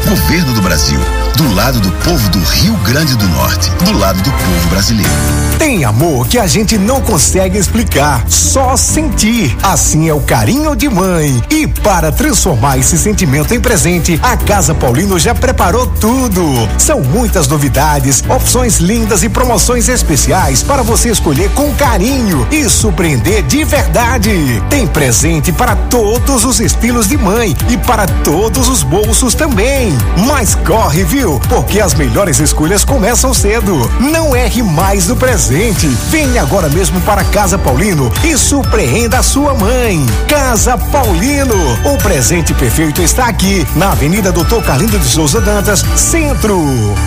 Governo do Brasil, do lado do povo do Rio Grande do Norte, do lado do povo brasileiro. Tem amor que a gente não consegue explicar, só sentir. Assim é o carinho de mãe. E para transformar esse sentimento em presente, a Casa Paulino já preparou tudo. São muitas novidades, opções lindas e promoções especiais para você escolher com carinho e surpreender de verdade. Tem presente para todos os estilos de mãe e para todos os bolsos também. Mas corre, viu? Porque as melhores escolhas começam cedo. Não erre mais no presente. Venha agora mesmo para Casa Paulino e surpreenda a sua mãe. Casa Paulino, o presente perfeito está aqui, na Avenida Doutor Carlindo de Souza Dantas, Centro.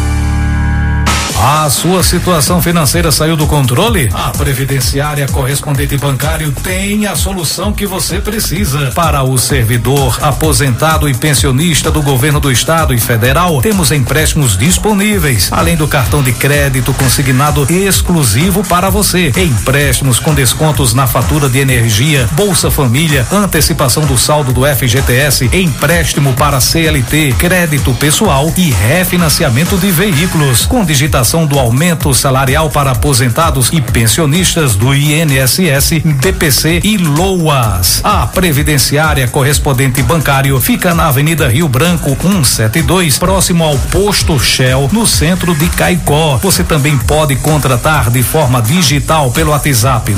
A sua situação financeira saiu do controle? A Previdenciária Correspondente Bancário tem a solução que você precisa. Para o servidor, aposentado e pensionista do Governo do Estado e Federal, temos empréstimos disponíveis, além do cartão de crédito consignado exclusivo para você. Empréstimos com descontos na fatura de energia, Bolsa Família, antecipação do saldo do FGTS, empréstimo para CLT, crédito pessoal e refinanciamento de veículos, com digitação do aumento salarial para aposentados e pensionistas do INSS, DPC e LOAS. A Previdenciária Correspondente Bancário fica na Avenida Rio Branco 172, próximo ao posto Shell, no centro de Caicó. Você também pode contratar de forma digital pelo WhatsApp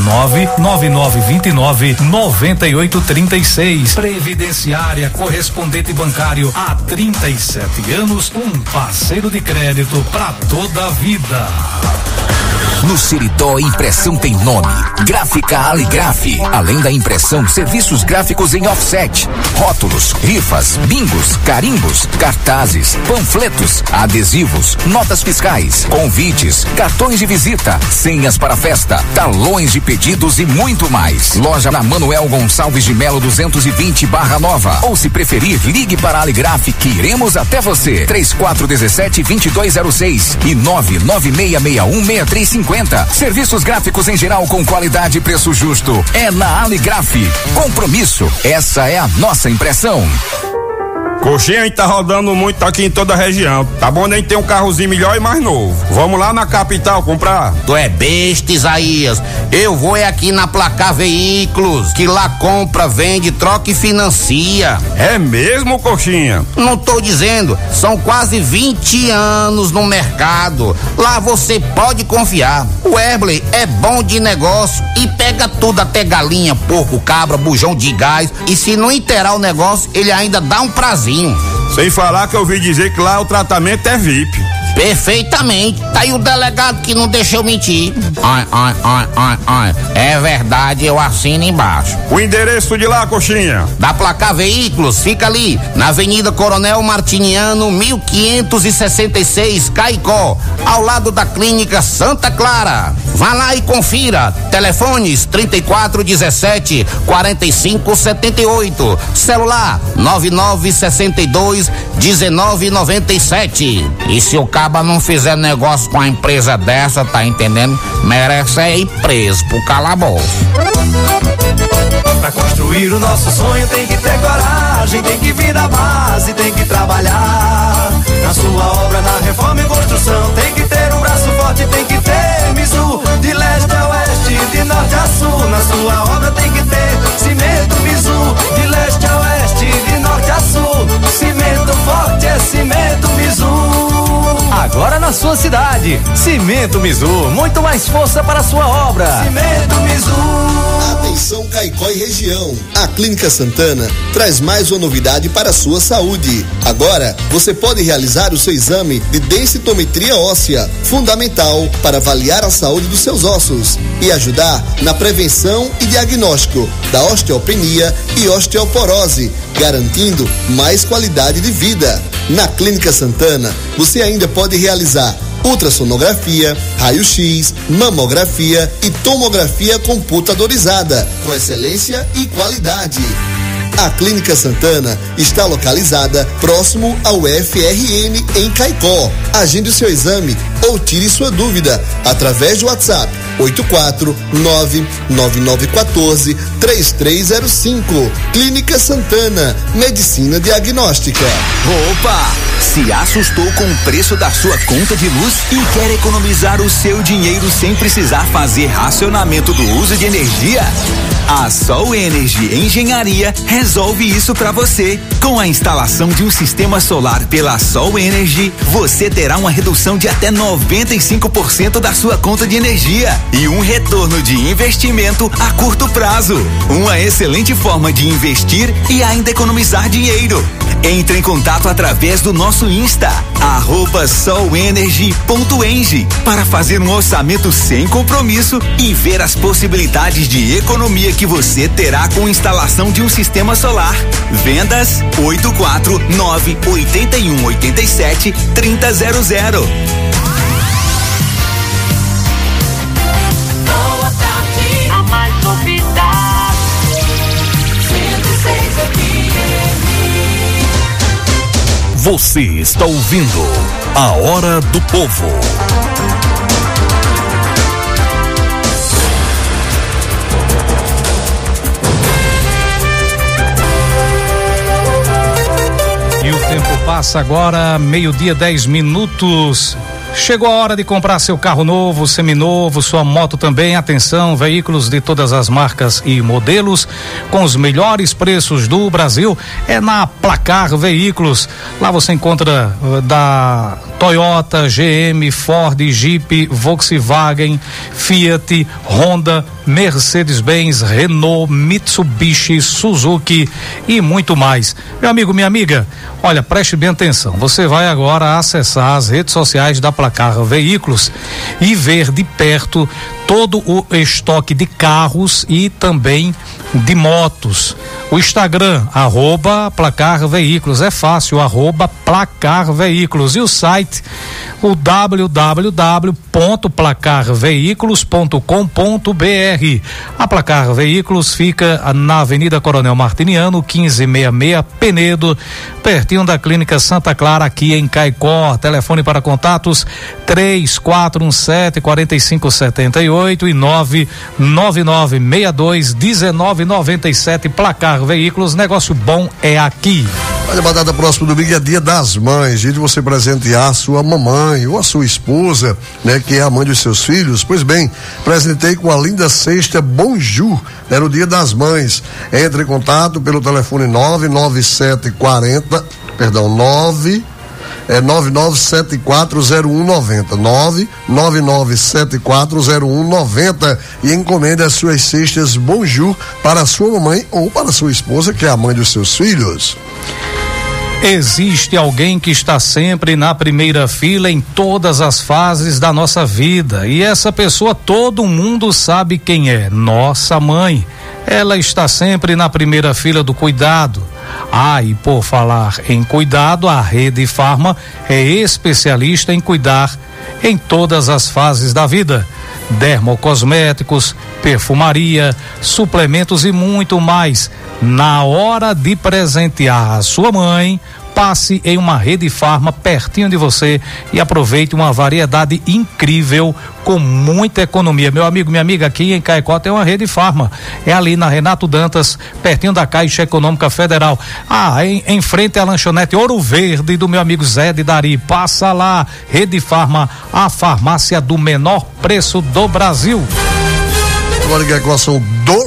99929-9836. Previdenciária Correspondente Bancário, há 37 anos, um parceiro de crédito para toda a vida. No Seridó, impressão tem nome. Gráfica Aligraf. Além da impressão, serviços gráficos em offset, rótulos, rifas, bingos, carimbos, cartazes, panfletos, adesivos, notas fiscais, convites, cartões de visita, senhas para festa, talões de pedidos e muito mais. Loja na Manuel Gonçalves de Melo 220 Barra Nova. Ou se preferir, ligue para a Aligraf que iremos até você. 3417-2206 e 99661-6350. Serviços gráficos em geral com qualidade e preço justo. É na Aligraf. Compromisso. Essa é a nossa impressão. Coxinha, a gente tá rodando muito aqui em toda a região. Tá bom, nem tem um carrozinho melhor e mais novo. Vamos lá na capital comprar. Tu é besta, Isaías. Eu vou aqui na Placar Veículos, que lá compra, vende, troca e financia. É mesmo, Coxinha? Não tô dizendo, são quase 20 anos no mercado. Lá você pode confiar. O Erbley é bom de negócio e pega tudo, até galinha, porco, cabra, bujão de gás. E se não inteirar o negócio, ele ainda dá um prazer. Sem falar que eu ouvi dizer que lá o tratamento é VIP. Perfeitamente. Tá aí o delegado que não deixou mentir. É verdade, eu assino embaixo. O endereço de lá, Coxinha? Da Placar Veículos, fica ali, na Avenida Coronel Martiniano, 1566, Caicó, ao lado da Clínica Santa Clara. Vá lá e confira. Telefones 3417-4578. Celular 9962-1997. E se o caba não fizer negócio com a empresa dessa, tá entendendo? Merece ir preso pro calabouço. Pra construir o nosso sonho tem que ter coragem, tem que vir da base, tem que trabalhar. Na sua obra, na reforma e construção, tem que ter um braço forte, tem que ter Mizu. De leste a oeste, de norte a sul, na sua obra tem que ter cimento Mizu. De leste a oeste, de norte a sul, cimento forte é cimento Mizu. Agora na sua cidade, Cimento Mizu, muito mais força para a sua obra. Cimento Mizu. Atenção Caicó e região, a Clínica Santana traz mais uma novidade para a sua saúde. Agora, você pode realizar o seu exame de densitometria óssea, fundamental para avaliar a saúde dos seus ossos e ajudar na prevenção e diagnóstico da osteopenia e osteoporose, garantindo mais qualidade de vida. Na Clínica Santana, você ainda pode realizar ultrassonografia, raio-x, mamografia e tomografia computadorizada, com excelência e qualidade. A Clínica Santana está localizada próximo ao FRN em Caicó. Agende o seu exame ou tire sua dúvida através do WhatsApp 84999143305. Clínica Santana, Medicina Diagnóstica. Opa! Se assustou com o preço da sua conta de luz e quer economizar o seu dinheiro sem precisar fazer racionamento do uso de energia? A Sol Energy Engenharia resolve isso para você. Com a instalação de um sistema solar pela Sol Energy, você terá uma redução de até 95% da sua conta de energia e um retorno de investimento a curto prazo. Uma excelente forma de investir e ainda economizar dinheiro. Entre em contato através do nosso Insta, @solenergy.eng, para fazer um orçamento sem compromisso e ver as possibilidades de economia que você terá com instalação de um sistema solar. Vendas 849-8187-3000. A mais novidade, 106 Você está ouvindo A Hora do Povo. E o tempo passa agora, 12h, 10 minutos. Chegou a hora de comprar seu carro novo, seminovo, sua moto também. Atenção, veículos de todas as marcas e modelos com os melhores preços do Brasil é na Placar Veículos. Lá você encontra da Toyota, GM, Ford, Jeep, Volkswagen, Fiat, Honda, Mercedes-Benz, Renault, Mitsubishi, Suzuki e muito mais. Meu amigo, minha amiga, olha, preste bem atenção. Você vai agora acessar as redes sociais da Placar Veículos e ver de perto todo o estoque de carros e também de motos. O Instagram, @Placar Veículos, é fácil, @Placar Veículos, e o site, o www.placarveículos.com.br. A Placar Veículos fica na Avenida Coronel Martiniano, 1566, Penedo, pertinho da Clínica Santa Clara, aqui em Caicó. Telefone para contatos 3417-4578 e 99962-1997. Placar Veículos, negócio bom é aqui. Olha, batata, próximo domingo é Dia das Mães, dia de você presentear a sua mamãe ou a sua esposa, né, que é a mãe dos seus filhos. Pois bem, presentei com a linda cesta Bonjour, era o Dia das Mães. Entre em contato pelo telefone 99740190, 999740190, e encomende as suas cestas Bonjour para a sua mamãe ou para a sua esposa, que é a mãe dos seus filhos. Existe alguém que está sempre na primeira fila em todas as fases da nossa vida, e essa pessoa todo mundo sabe quem é: nossa mãe. Ela está sempre na primeira fila do cuidado. E por falar em cuidado, a Rede Farma é especialista em cuidar em todas as fases da vida: dermocosméticos, perfumaria, suplementos e muito mais. Na hora de presentear a sua mãe, passe em uma Rede Farma pertinho de você e aproveite uma variedade incrível com muita economia. Meu amigo, minha amiga, aqui em Caicó tem uma Rede Farma, é ali na Renato Dantas, pertinho da Caixa Econômica Federal, em frente à lanchonete Ouro Verde do meu amigo Zé de Dari. Passa lá, Rede Farma, a farmácia do menor preço do Brasil. Agora que agora são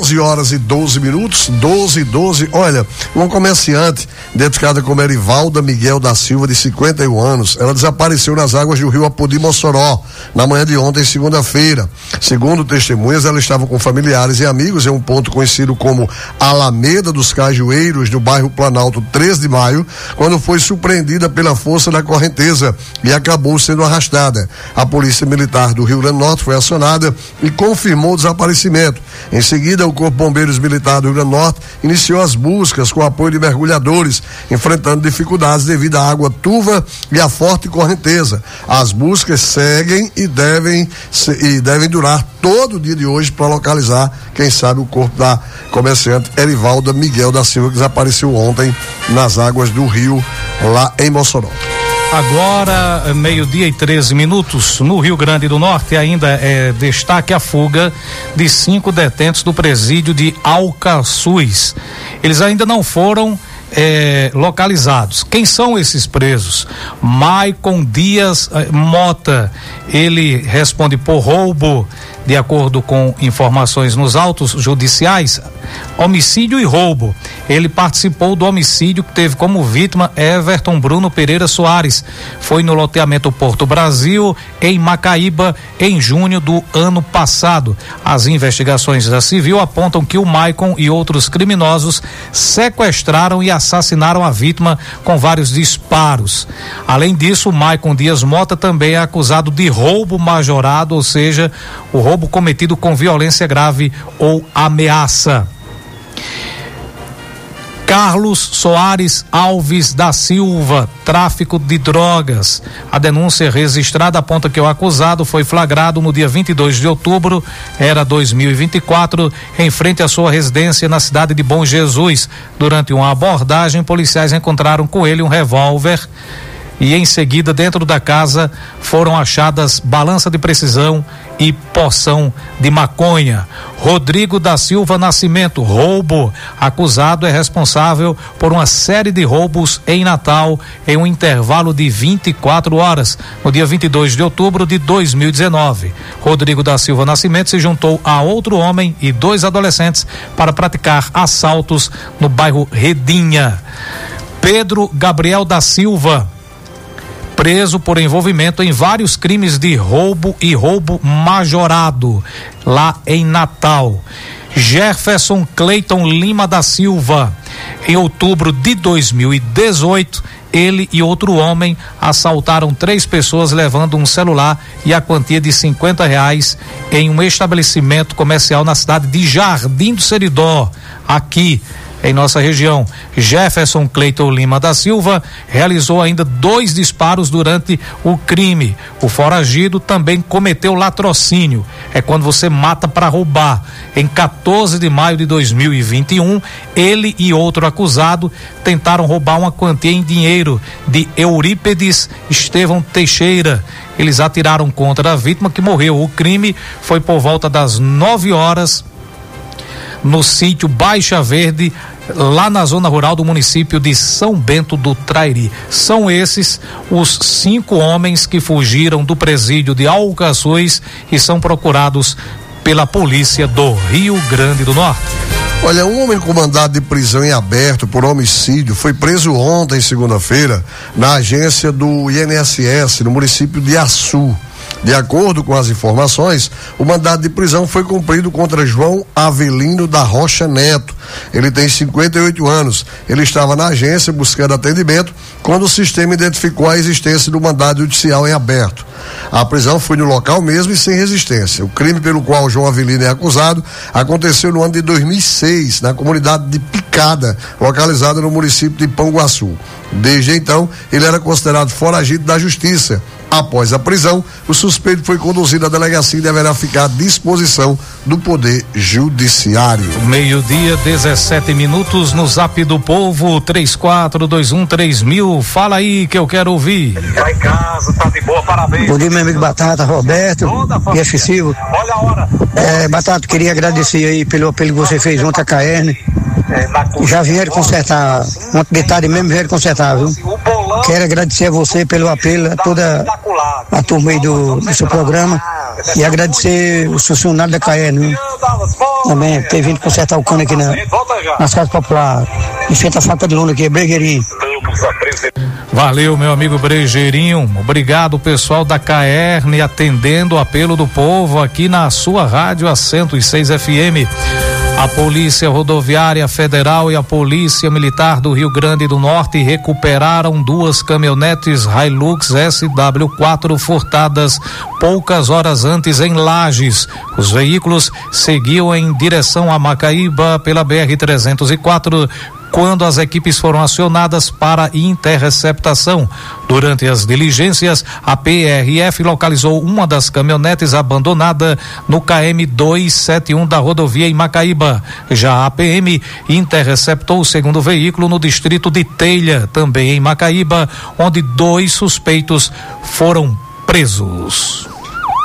12h12, 12:12. Olha, uma comerciante identificada como Erivalda Miguel da Silva, de 51 anos, ela desapareceu nas águas do rio Apodi, Mossoró, na manhã de ontem, segunda-feira. Segundo testemunhas, ela estava com familiares e amigos em um ponto conhecido como Alameda dos Cajueiros, no bairro Planalto, 13 de maio, quando foi surpreendida pela força da correnteza e acabou sendo arrastada. A Polícia Militar do Rio Grande do Norte foi acionada e confirmou o desaparecimento. Em seguida, o Corpo de Bombeiros Militar do Rio Grande do Norte iniciou as buscas com o apoio de mergulhadores, enfrentando dificuldades devido à água turva e à forte correnteza. As buscas seguem e devem durar todo o dia de hoje para localizar, quem sabe, o corpo da comerciante Erivalda Miguel da Silva, que desapareceu ontem nas águas do rio, lá em Mossoró. Agora, 12h13, no Rio Grande do Norte, ainda é destaque a fuga de 5 detentos do presídio de Alcaçuz. Eles ainda não foram localizados. Quem são esses presos? Maicon Dias Mota, ele responde por roubo, de acordo com informações nos autos judiciais, homicídio e roubo. Ele participou do homicídio que teve como vítima Everton Bruno Pereira Soares. Foi no loteamento Porto Brasil, em Macaíba, em junho do ano passado. As investigações da Civil apontam que o Maicon e outros criminosos sequestraram e assassinaram a vítima com vários disparos. Além disso, o Maicon Dias Mota também é acusado de roubo majorado, ou seja, o roubo cometido com violência grave ou ameaça. Carlos Soares Alves da Silva, tráfico de drogas. A denúncia registrada aponta que o acusado foi flagrado no dia 22 de outubro, era 2024, em frente à sua residência na cidade de Bom Jesus. Durante uma abordagem, policiais encontraram com ele um revólver e em seguida, dentro da casa, foram achadas balança de precisão e porção de maconha. Rodrigo da Silva Nascimento, roubo. Acusado é responsável por uma série de roubos em Natal em um intervalo de 24 horas, no dia 22 de outubro de 2019. Rodrigo da Silva Nascimento se juntou a outro homem e 2 adolescentes para praticar assaltos no bairro Redinha. Pedro Gabriel da Silva, preso por envolvimento em vários crimes de roubo e roubo majorado, lá em Natal. Jefferson Cleiton Lima da Silva, em outubro de 2018, ele e outro homem assaltaram 3 pessoas levando um celular e a quantia de R$50 em um estabelecimento comercial na cidade de Jardim do Seridó, aqui em nossa região. Jefferson Cleiton Lima da Silva realizou ainda 2 disparos durante o crime. O foragido também cometeu latrocínio, é quando você mata para roubar. Em 14 de maio de 2021, ele e outro acusado tentaram roubar uma quantia em dinheiro de Eurípedes Estevão Teixeira. Eles atiraram contra a vítima, que morreu. O crime foi por volta das 9 horas no sítio Baixa Verde, lá na zona rural do município de São Bento do Trairi. São esses os 5 homens que fugiram do presídio de Alcaçuz e são procurados pela polícia do Rio Grande do Norte. Olha, um homem com mandado de prisão em aberto por homicídio foi preso ontem, segunda-feira, na agência do INSS, no município de Açu. De acordo com as informações, o mandado de prisão foi cumprido contra João Avelino da Rocha Neto. Ele tem 58 anos. Ele estava na agência buscando atendimento quando o sistema identificou a existência do mandado judicial em aberto. A prisão foi no local mesmo e sem resistência. O crime pelo qual João Avelino é acusado aconteceu no ano de 2006, na comunidade de Picada, localizada no município de Panguaçu. Desde então, ele era considerado foragido da justiça. Após a prisão, o suspeito foi conduzido à delegacia e deverá ficar à disposição do Poder Judiciário. 12:17 no Zap do Povo, 34213000. Fala aí que eu quero ouvir. Tá em casa, tá de boa, parabéns. Bom dia, meu amigo Batata, Roberto e Excessivo. Olha a hora. Batata, queria agradecer aí pelo apelo que você fez ontem à Caerne. Já vieram consertar, ontem de tarde mesmo vieram consertar, viu? Quero agradecer a você pelo apelo, a toda a turma aí do seu programa e agradecer os funcionários da Caerne, viu? Também ter vindo consertar o cano aqui nas casas populares, em frente à fábrica de Luna aqui, Bregueirinho. Valeu, meu amigo Brejeirinho. Obrigado, pessoal da Caerne, atendendo o apelo do povo aqui na sua rádio, a 106 FM. A Polícia Rodoviária Federal e a Polícia Militar do Rio Grande do Norte recuperaram 2 caminhonetes Hilux SW4 furtadas poucas horas antes em Lages. Os veículos seguiam em direção a Macaíba pela BR-304 quando as equipes foram acionadas para interceptação. Durante as diligências, a PRF localizou uma das caminhonetes abandonada no KM 271 da rodovia em Macaíba. Já a PM interceptou o segundo veículo no distrito de Telha, também em Macaíba, onde 2 suspeitos foram presos.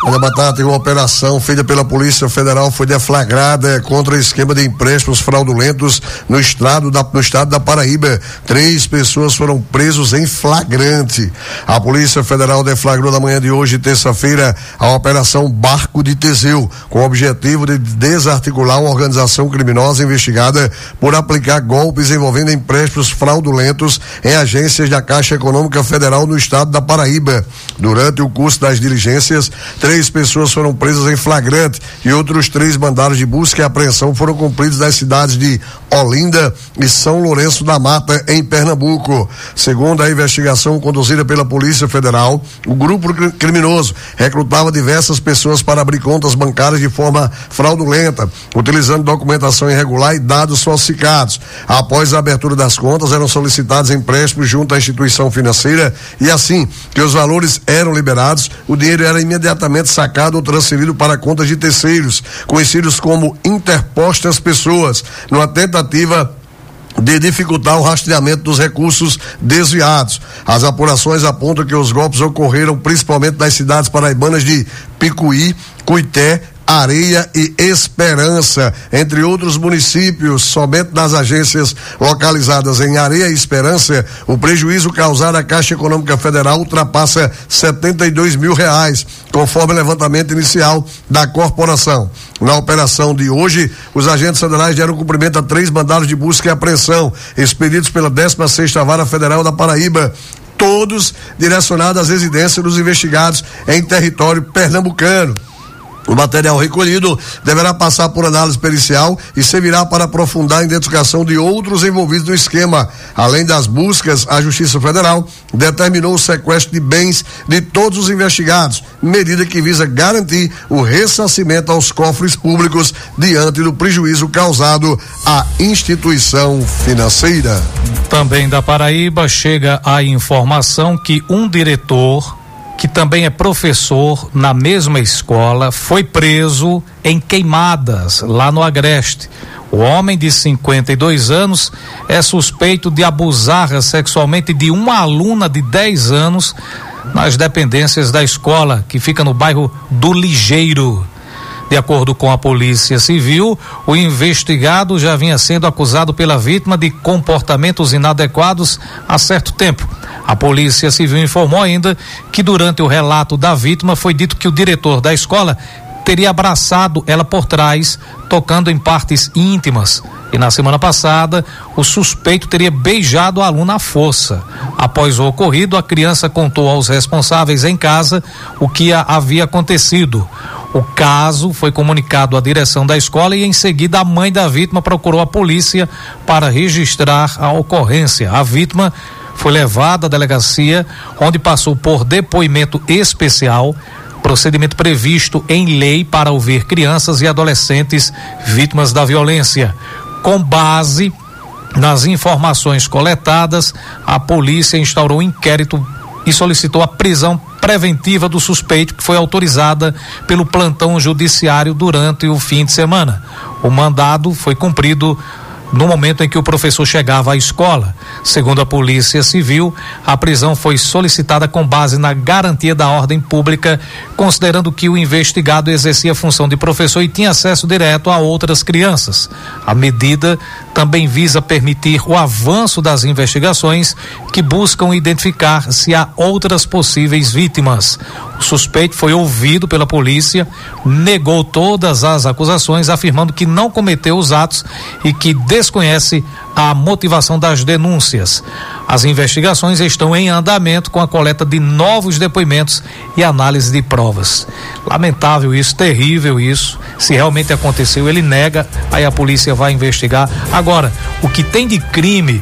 Olha, Batata, uma operação feita pela Polícia Federal foi deflagrada contra o esquema de empréstimos fraudulentos no estado da Paraíba. 3 pessoas foram presos em flagrante. A Polícia Federal deflagrou na manhã de hoje, terça-feira, a Operação Barco de Teseu, com o objetivo de desarticular uma organização criminosa investigada por aplicar golpes envolvendo empréstimos fraudulentos em agências da Caixa Econômica Federal no estado da Paraíba. Durante o curso das diligências, 3 pessoas foram presas em flagrante e outros 3 mandados de busca e apreensão foram cumpridos nas cidades de Olinda e São Lourenço da Mata, em Pernambuco. Segundo a investigação conduzida pela Polícia Federal, o grupo criminoso recrutava diversas pessoas para abrir contas bancárias de forma fraudulenta, utilizando documentação irregular e dados falsificados. Após a abertura das contas, eram solicitados empréstimos junto à instituição financeira e assim que os valores eram liberados, o dinheiro era imediatamente sacado ou transferido para contas de terceiros, conhecidos como interpostas pessoas, numa tentativa de dificultar o rastreamento dos recursos desviados. As apurações apontam que os golpes ocorreram principalmente nas cidades paraibanas de Picuí, Cuité, Areia e Esperança, entre outros municípios. Somente nas agências localizadas em Areia e Esperança, o prejuízo causado à Caixa Econômica Federal ultrapassa R$72 mil, conforme o levantamento inicial da corporação. Na operação de hoje, os agentes federais deram cumprimento a 3 mandados de busca e apreensão expedidos pela 16ª Vara Federal da Paraíba, todos direcionados às residências dos investigados em território pernambucano. O material recolhido deverá passar por análise pericial e servirá para aprofundar a identificação de outros envolvidos no esquema. Além das buscas, a Justiça Federal determinou o sequestro de bens de todos os investigados, medida que visa garantir o ressarcimento aos cofres públicos diante do prejuízo causado à instituição financeira. Também da Paraíba chega a informação que um diretor, que também é professor na mesma escola, foi preso em Queimadas, lá no Agreste. O homem de 52 anos é suspeito de abusar sexualmente de uma aluna de 10 anos nas dependências da escola, que fica no bairro do Ligeiro. De acordo com a Polícia Civil, o investigado já vinha sendo acusado pela vítima de comportamentos inadequados há certo tempo. A Polícia Civil informou ainda que durante o relato da vítima foi dito que o diretor da escola teria abraçado ela por trás, tocando em partes íntimas. E na semana passada, o suspeito teria beijado a aluna à força. Após o ocorrido, a criança contou aos responsáveis em casa o que havia acontecido. O caso foi comunicado à direção da escola e em seguida a mãe da vítima procurou a polícia para registrar a ocorrência. A vítima foi levada à delegacia, onde passou por depoimento especial, procedimento previsto em lei para ouvir crianças e adolescentes vítimas da violência. Com base nas informações coletadas, a polícia instaurou um inquérito e solicitou a prisão preventiva do suspeito, que foi autorizada pelo plantão judiciário durante o fim de semana. O mandado foi cumprido no momento em que o professor chegava à escola. Segundo a Polícia Civil, a prisão foi solicitada com base na garantia da ordem pública, considerando que o investigado exercia a função de professor e tinha acesso direto a outras crianças. A medida também visa permitir o avanço das investigações que buscam identificar se há outras possíveis vítimas. O suspeito foi ouvido pela polícia, negou todas as acusações, afirmando que não cometeu os atos e que desconhece a motivação das denúncias. As investigações estão em andamento com a coleta de novos depoimentos e análise de provas. Lamentável isso, terrível isso. Se realmente aconteceu, ele nega, aí a polícia vai investigar. Agora, o que tem de crime,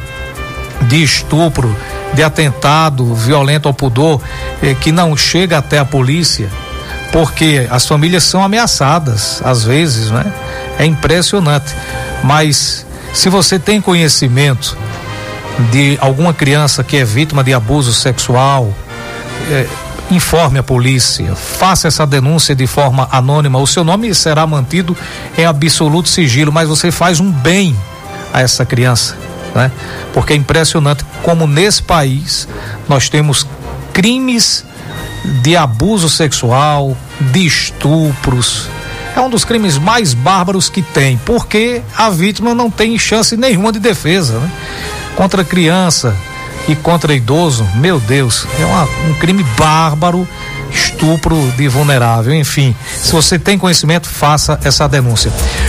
de estupro, de atentado violento ao pudor, que não chega até a polícia, porque as famílias são ameaçadas, às vezes, né? É impressionante. Mas se você tem conhecimento de alguma criança que é vítima de abuso sexual, informe a polícia, faça essa denúncia de forma anônima. O seu nome será mantido em absoluto sigilo, mas você faz um bem a essa criança, né? Porque é impressionante como nesse país nós temos crimes de abuso sexual, de estupros. É um dos crimes mais bárbaros que tem, porque a vítima não tem chance nenhuma de defesa, né? Contra criança e contra idoso, meu Deus, é um crime bárbaro, estupro de vulnerável. Enfim, se você tem conhecimento, faça essa denúncia.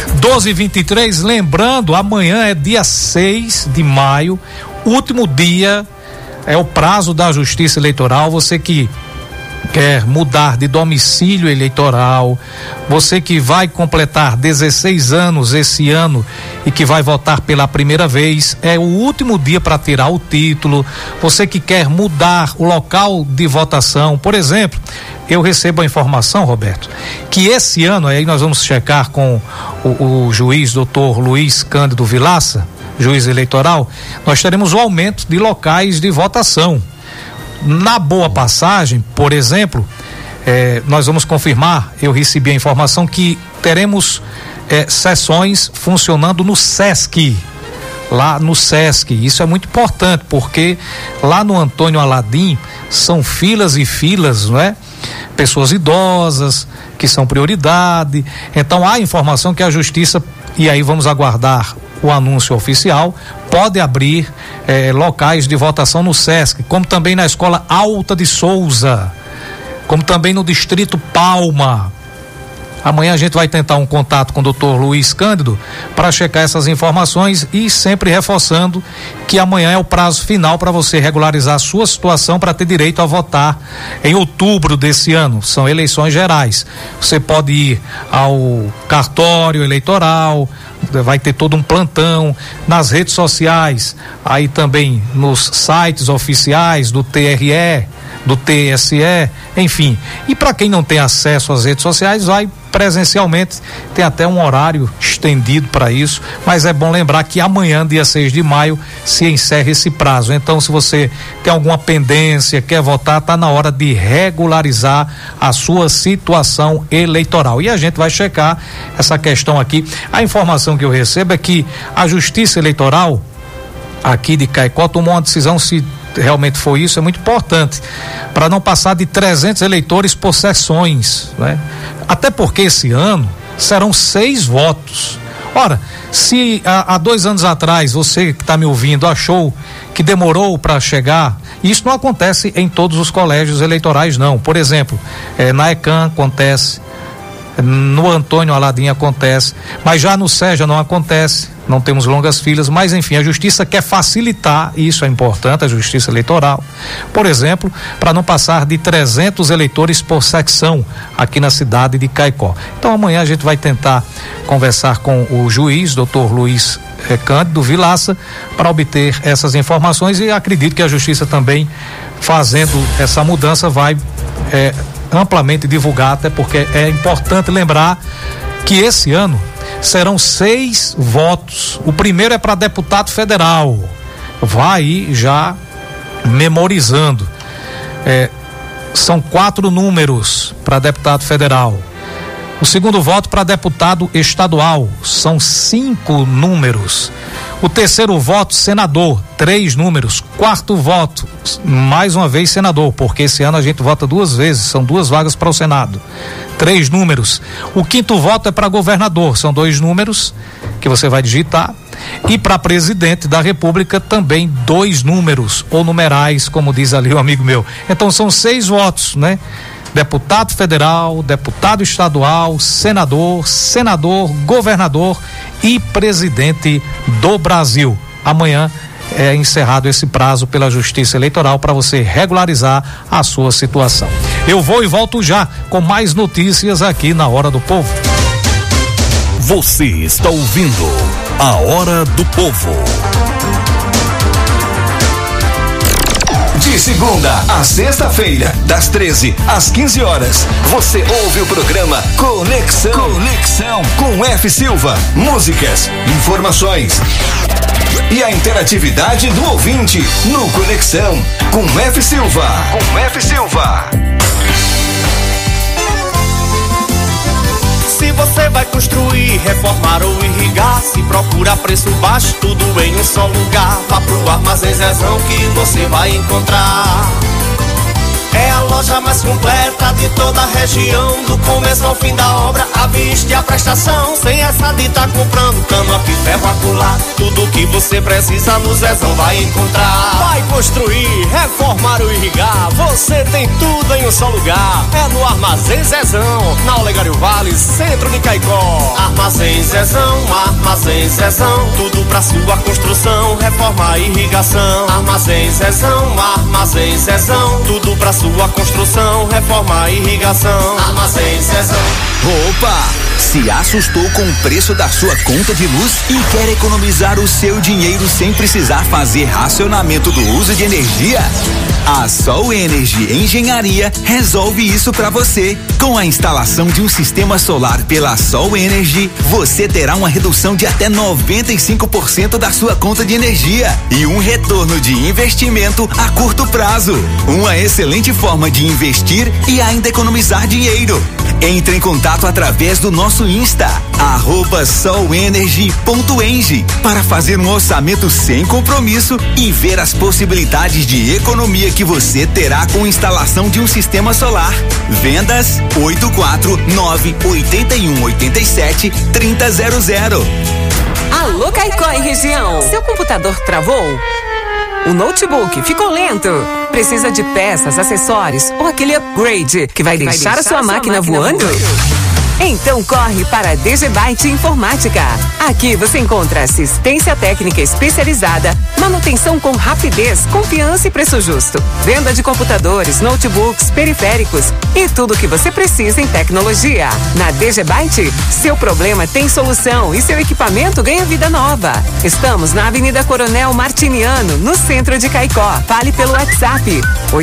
12h23, lembrando, amanhã é dia 6 de maio, último dia, é o prazo da Justiça Eleitoral. Você que quer mudar de domicílio eleitoral, você que vai completar 16 anos esse ano e que vai votar pela primeira vez, é o último dia para tirar o título. Você que quer mudar o local de votação, por exemplo, eu recebo a informação, Roberto, que esse ano, aí nós vamos checar com o juiz doutor Luiz Cândido Vilaça, juiz eleitoral, nós teremos o aumento de locais de votação. Na Boa Passagem, por exemplo, nós vamos confirmar, eu recebi a informação que teremos sessões funcionando no SESC, lá no SESC. Isso é muito importante, porque lá no Antônio Aladim são filas e filas, não é? Pessoas idosas que são prioridade. Então há informação que a Justiça, e aí vamos aguardar o anúncio oficial, pode abrir locais de votação no SESC, como também na Escola Alta de Souza, como também no Distrito Palma. Amanhã a gente vai tentar um contato com o doutor Luiz Cândido para checar essas informações, e sempre reforçando que amanhã é o prazo final para você regularizar a sua situação para ter direito a votar em outubro desse ano. São eleições gerais. Você pode ir ao cartório eleitoral, vai ter todo um plantão nas redes sociais, aí também nos sites oficiais do TRE, do TSE, enfim. E para quem não tem acesso às redes sociais, vai presencialmente, tem até um horário estendido para isso, mas é bom lembrar que amanhã, dia 6 de maio, se encerra esse prazo. Então, se você tem alguma pendência, quer votar, está na hora de regularizar a sua situação eleitoral. E a gente vai checar essa questão aqui. A informação que eu recebo é que a Justiça Eleitoral aqui de Caicó tomou uma decisão, se realmente foi isso, é muito importante, para não passar de 300 eleitores por sessões, né? Até porque esse ano serão 6 votos. Ora, se há 2 anos atrás você que está me ouvindo achou que demorou para chegar, isso não acontece em todos os colégios eleitorais, não. Por exemplo, na ECAM acontece, no Antônio Aladim acontece, mas já no SEJA não acontece, não temos longas filas, mas enfim, a Justiça quer facilitar, e isso é importante, a Justiça Eleitoral, por exemplo, para não passar de 300 eleitores por secção aqui na cidade de Caicó. Então amanhã a gente vai tentar conversar com o juiz, doutor Luiz Cândido Vilaça, para obter essas informações, e acredito que a Justiça também, fazendo essa mudança, vai amplamente divulgar, até porque é importante lembrar que esse ano serão 6 votos. O primeiro é para deputado federal. Vai já memorizando. São 4 números para deputado federal. O segundo voto para deputado estadual, são 5 números. O terceiro voto, senador, 3 números. Quarto voto, mais uma vez senador, porque esse ano a gente vota 2 vezes, são 2 vagas para o Senado. 3 números. O quinto voto é para governador, são 2 números que você vai digitar. E para presidente da República também 2 números, ou numerais, como diz ali o amigo meu. Então são 6 votos, né? Deputado federal, deputado estadual, senador, governador e presidente do Brasil. Amanhã é encerrado esse prazo pela Justiça Eleitoral para você regularizar a sua situação. Eu vou e volto já com mais notícias aqui na Hora do Povo. Você está ouvindo a Hora do Povo. De segunda a sexta-feira, das 13 às 15 horas, você ouve o programa Conexão com F. Silva. Músicas, informações e a interatividade do ouvinte no Conexão com F. Silva. Se você vai construir, reformar ou irrigar, se procura preço baixo, tudo em um só lugar. Vá pro Armazém Zezão que você vai encontrar. É a loja loja mais completa de toda a região. Do começo ao fim da obra, a vista e a prestação. Sem essa de tá comprando cama, piso, ferro, acolá. Tudo que você precisa no Zezão vai encontrar. Vai construir, reformar ou irrigar, você tem tudo em um só lugar. É no Armazém Zezão, na Olegário Vale, centro de Caicó. Armazém Zezão, tudo pra sua construção, reforma e irrigação. Armazém Zezão, tudo pra sua construção, reforma e irrigação. Armazém Zezão. Opa! Se assustou com o preço da sua conta de luz e quer economizar o seu dinheiro sem precisar fazer racionamento do uso de energia? A Sol Energy Engenharia resolve isso para você. Com a instalação de um sistema solar pela Sol Energy, você terá uma redução de até 95% da sua conta de energia e um retorno de investimento a curto prazo. Uma excelente forma de investir e ainda economizar dinheiro. Entre em contato através do nosso Insta, @solenergy.eng, para fazer um orçamento sem compromisso e ver as possibilidades de economia que você terá com a instalação de um sistema solar. Vendas 849-8187-3000. Alô, Caicó e região. Seu computador travou? O notebook ficou lento? Precisa de peças, acessórios ou aquele upgrade que vai deixar a sua máquina voando? Então corre para a DGByte Informática. Aqui você encontra assistência técnica especializada, manutenção com rapidez, confiança e preço justo, venda de computadores, notebooks, periféricos e tudo o que você precisa em tecnologia. Na DGByte, seu problema tem solução e seu equipamento ganha vida nova. Estamos na Avenida Coronel Martiniano, no centro de Caicó. Fale pelo WhatsApp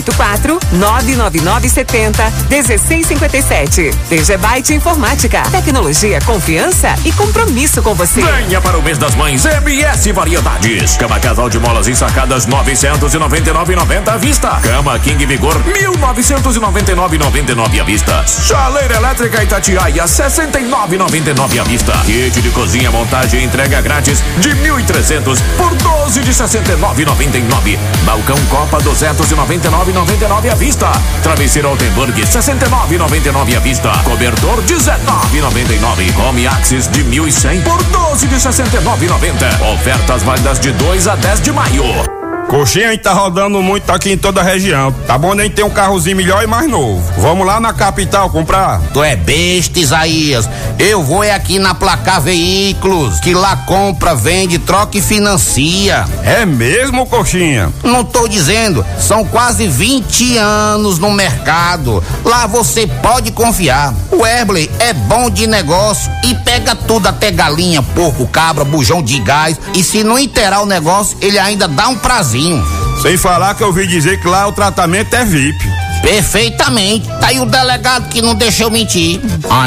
84-99970-1657. DGByte Informática. Tecnologia, confiança e compromisso com você. Venha para o mês das mães MS Variedades. Cama casal de molas ensacadas 999,90 à vista. Cama King Vigor 1999,99 à vista. Chaleira elétrica Itatiaia 69,99 à vista. Kit de cozinha, montagem e entrega grátis de 1.300 por 12 de 69,99. Balcão Copa 299,99 à vista. Travesseiro Altenburg 69,99 à vista. Cobertor 19,99. Home Axis de 1.100 por 12 de 69,90. Ofertas válidas de 2 a 10 de maio. Coxinha, a gente tá rodando muito aqui em toda a região. Tá bom, nem tem um carrozinho melhor e mais novo. Vamos lá na capital comprar? Tu é besta, Isaías. Eu vou é aqui na Placar Veículos, que lá compra, vende, troca e financia. É mesmo, Coxinha? Não tô dizendo, são quase 20 anos no mercado. Lá você pode confiar. O Erbley é bom de negócio e pega tudo, até galinha, porco, cabra, bujão de gás. E se não inteirar o negócio, ele ainda dá um prazer. Sem falar que eu ouvi dizer que lá o tratamento é VIP. Perfeitamente. Tá aí o delegado que não deixou mentir.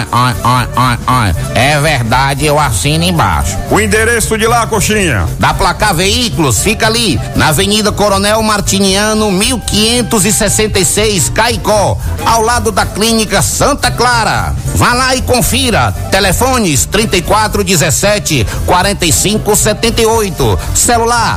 É verdade, eu assino embaixo. O endereço de lá, Coxinha? Da Placar Veículos, fica ali, na Avenida Coronel Martiniano, 1566, Caicó, ao lado da Clínica Santa Clara. Vá lá e confira. Telefones 3417-4578. Celular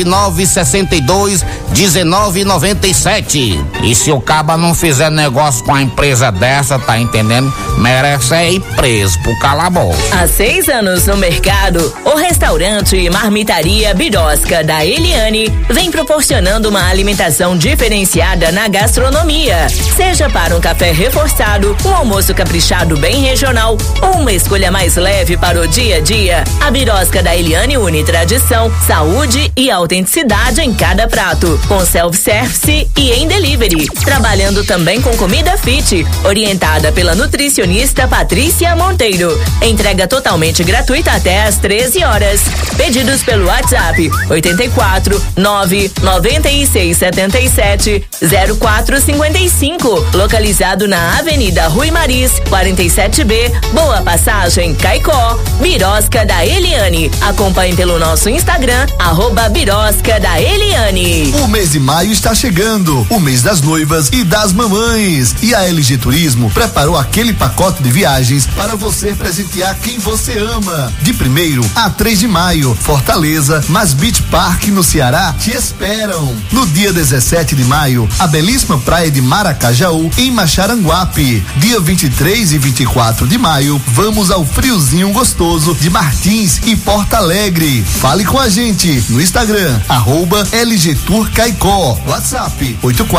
9962-1997. E se o caba não fizer negócio com a empresa dessa, tá entendendo? Merece ir preso pro calabouço. Há 6 anos no mercado, o restaurante e marmitaria Birosca da Eliane vem proporcionando uma alimentação diferenciada na gastronomia. Seja para um café reforçado, um almoço caprichado bem regional ou uma escolha mais leve para o dia a dia, a Birosca da Eliane une tradição, saúde e autenticidade em cada prato, com self-service e em delivery. Trabalhando também com comida fit, orientada pela nutricionista Patrícia Monteiro. Entrega totalmente gratuita até às 13 horas. Pedidos pelo WhatsApp 84 996 77 0455. Localizado na Avenida Rui Maris, 47B, Boa Passagem, Caicó. Birosca da Eliane. Acompanhe pelo nosso Instagram, @Birosca da Eliane. O mês de maio está chegando, o mês das noivas e das mamães. E a LG Turismo preparou aquele pacote de viagens para você presentear quem você ama. De 1º a 3 de maio, Fortaleza, mais Beach Park no Ceará te esperam. No dia 17 de maio, a belíssima praia de Maracajaú em Maxaranguape. Dia 23 e 24 de maio, vamos ao friozinho gostoso de Martins e Porto Alegre. Fale com a gente no Instagram, @LG Tour Caicó. WhatsApp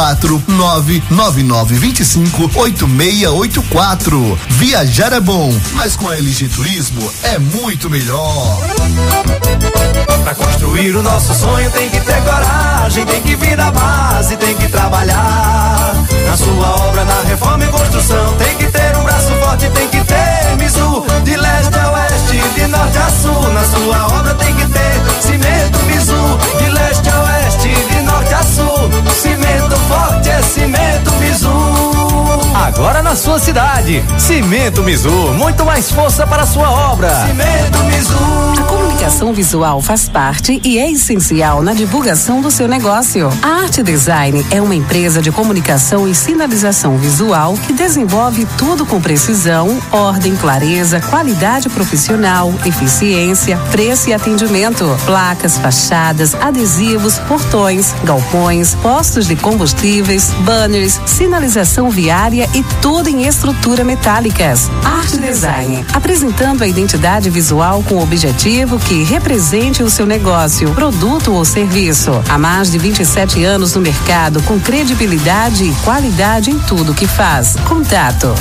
84999258684. Viajar é bom, mas com a LG Turismo é muito melhor. Pra construir o nosso sonho tem que ter coragem, tem que vir da base, tem que trabalhar. Na sua obra, na reforma e construção, tem que ter um braço forte, tem que ter Mizu. De leste a oeste, de norte a sul, na sua obra tem que ter cimento Mizu. De leste a oeste, de norte a sul, cimento forte é cimento Mizu. Agora na sua cidade, Cimento Mizu, muito mais força para a sua obra. Cimento Mizu. A comunicação visual faz parte e é essencial na divulgação do seu negócio. A Arte Design é uma empresa de comunicação e sinalização visual que desenvolve tudo com precisão, ordem, clareza, qualidade profissional, eficiência, preço e atendimento. Placas, fachadas, adesivos, portões, galpões, postos de combustíveis, banners, sinalização viária e tudo em estrutura metálicas. Arte Design, apresentando a identidade visual com o objetivo que represente o seu negócio, produto ou serviço. Há mais de 27 anos no mercado, com credibilidade e qualidade em tudo que faz. Contato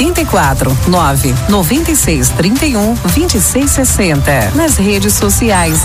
849-9631-2660. Nas redes sociais,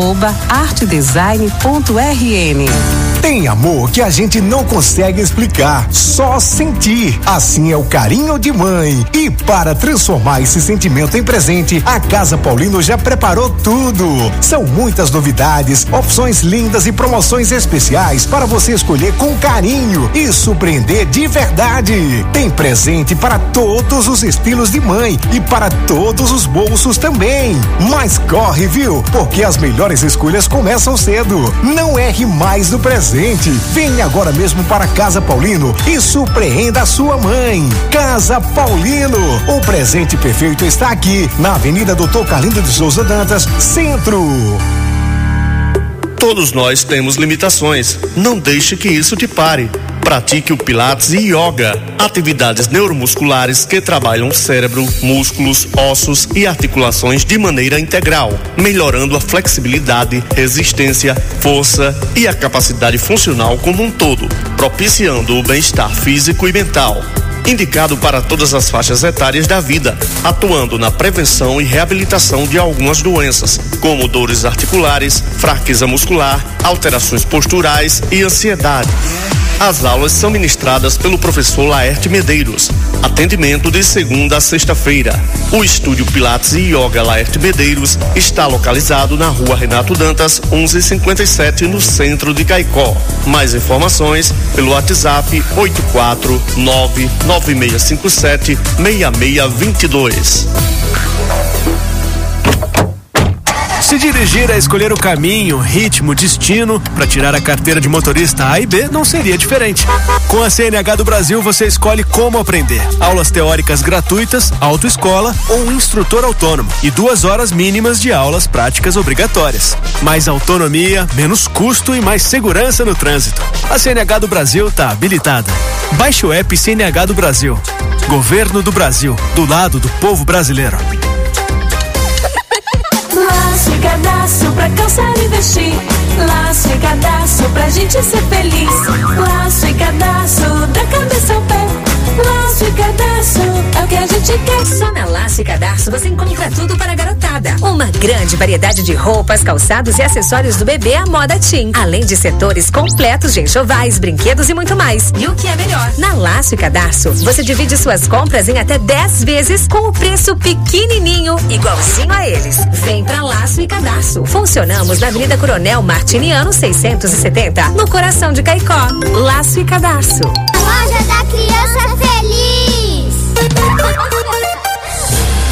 @artedesign.rn. Tem amor que a gente não consegue explicar, só sentir. Assim é o carinho de mãe. E para transformar esse sentimento em presente, a Casa Paulino já preparou tudo. São muitas novidades, opções lindas e promoções especiais para você escolher com carinho e surpreender de verdade. Tem presente para todos os estilos de mãe e para todos os bolsos também. Mas corre, viu? Porque as melhores escolhas começam cedo. Não erre mais no presente. Venha agora mesmo para Casa Paulino e surpreenda a sua mãe. Casa Paulino, o presente perfeito está aqui, na Avenida Doutor Carlindo de Souza Dantas, Centro. Todos nós temos limitações. Não deixe que isso te pare. Pratique o Pilates e Yoga, atividades neuromusculares que trabalham o cérebro, músculos, ossos e articulações de maneira integral, melhorando a flexibilidade, resistência, força e a capacidade funcional como um todo, propiciando o bem-estar físico e mental. Indicado para todas as faixas etárias da vida, atuando na prevenção e reabilitação de algumas doenças, como dores articulares, fraqueza muscular, alterações posturais e ansiedade. As aulas são ministradas pelo professor Laerte Medeiros. Atendimento de segunda a sexta-feira. O Estúdio Pilates e Yoga Laerte Medeiros está localizado na Rua Renato Dantas, 1157, no centro de Caicó. Mais informações pelo WhatsApp 849-9657-6622. Se dirigir é escolher o caminho, ritmo, destino para tirar a carteira de motorista A e B não seria diferente. Com a CNH do Brasil você escolhe como aprender. Aulas teóricas gratuitas, autoescola ou um instrutor autônomo e 2 horas mínimas de aulas práticas obrigatórias. Mais autonomia, menos custo e mais segurança no trânsito. A CNH do Brasil está habilitada. Baixe o app CNH do Brasil. Governo do Brasil, do lado do povo brasileiro. Laço e cadastro pra calçar e vestir. Laço e cadastro pra gente ser feliz. Laço e cadastro da cabeça ao pé. Laço e cadastro é o que a gente quer. Só na Laço e Cadastro você encontra tudo para a garotada. Uma grande variedade de roupas, calçados e acessórios do bebê à moda teen. Além de setores completos de enxovais, brinquedos e muito mais. E o que é melhor? Na Laço e Cadastro você divide suas compras em até 10 vezes com o preço pequenininho, igualzinho a eles. Vem pra Laço e Cadastro. Funcionamos na Avenida Coronel Martiniano 670, no coração de Caicó. Laço e Cadastro. A loja da criança feliz.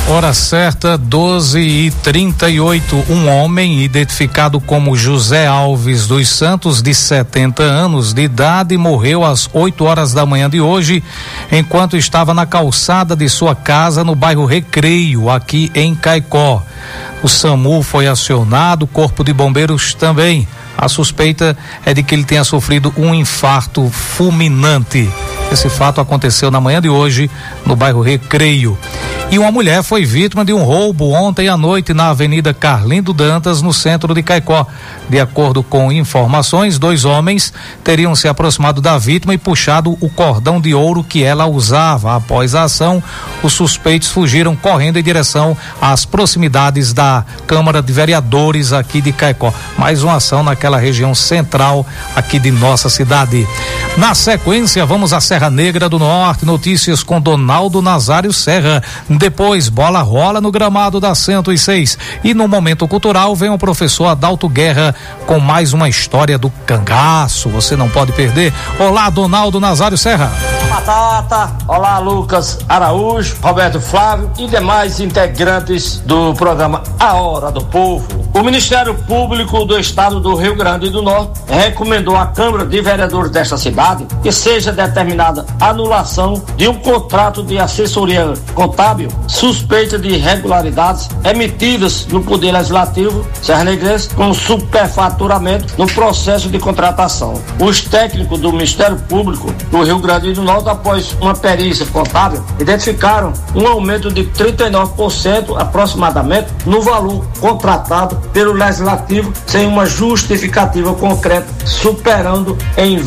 Hora certa, 12h38. Um homem identificado como José Alves dos Santos, de 70 anos de idade, morreu às 8 horas da manhã de hoje, enquanto estava na calçada de sua casa no bairro Recreio, aqui em Caicó. O SAMU foi acionado, o Corpo de Bombeiros também. A suspeita é de que ele tenha sofrido um infarto fulminante. Esse fato aconteceu na manhã de hoje no bairro Recreio. E uma mulher foi vítima de um roubo ontem à noite na Avenida Carlindo Dantas, no centro de Caicó. De acordo com informações, 2 homens teriam se aproximado da vítima e puxado o cordão de ouro que ela usava. Após a ação, os suspeitos fugiram correndo em direção às proximidades da Câmara de Vereadores aqui de Caicó. Mais uma ação naquela região central aqui de nossa cidade. Na sequência, vamos à Serra Negra do Norte, notícias com Donaldo Nazário Serra. Depois, bola rola no gramado da 106. E no momento cultural, vem o professor Adalto Guerra com mais uma história do cangaço. Você não pode perder. Olá, Donaldo Nazário Serra. Batata, olá, Lucas Araújo, Roberto Flávio e demais integrantes do programa A Hora do Povo. O Ministério Público do Estado do Rio Grande do Norte recomendou à Câmara de Vereadores desta cidade que seja determinada a anulação de um contrato de assessoria contábil suspeita de irregularidades emitidas no Poder Legislativo serranegrense com superfaturamento no processo de contratação. Os técnicos do Ministério Público do Rio Grande do Norte, após uma perícia contábil, identificaram um aumento de 39% aproximadamente no valor contratado pelo Legislativo sem uma justificativa concreta, superando em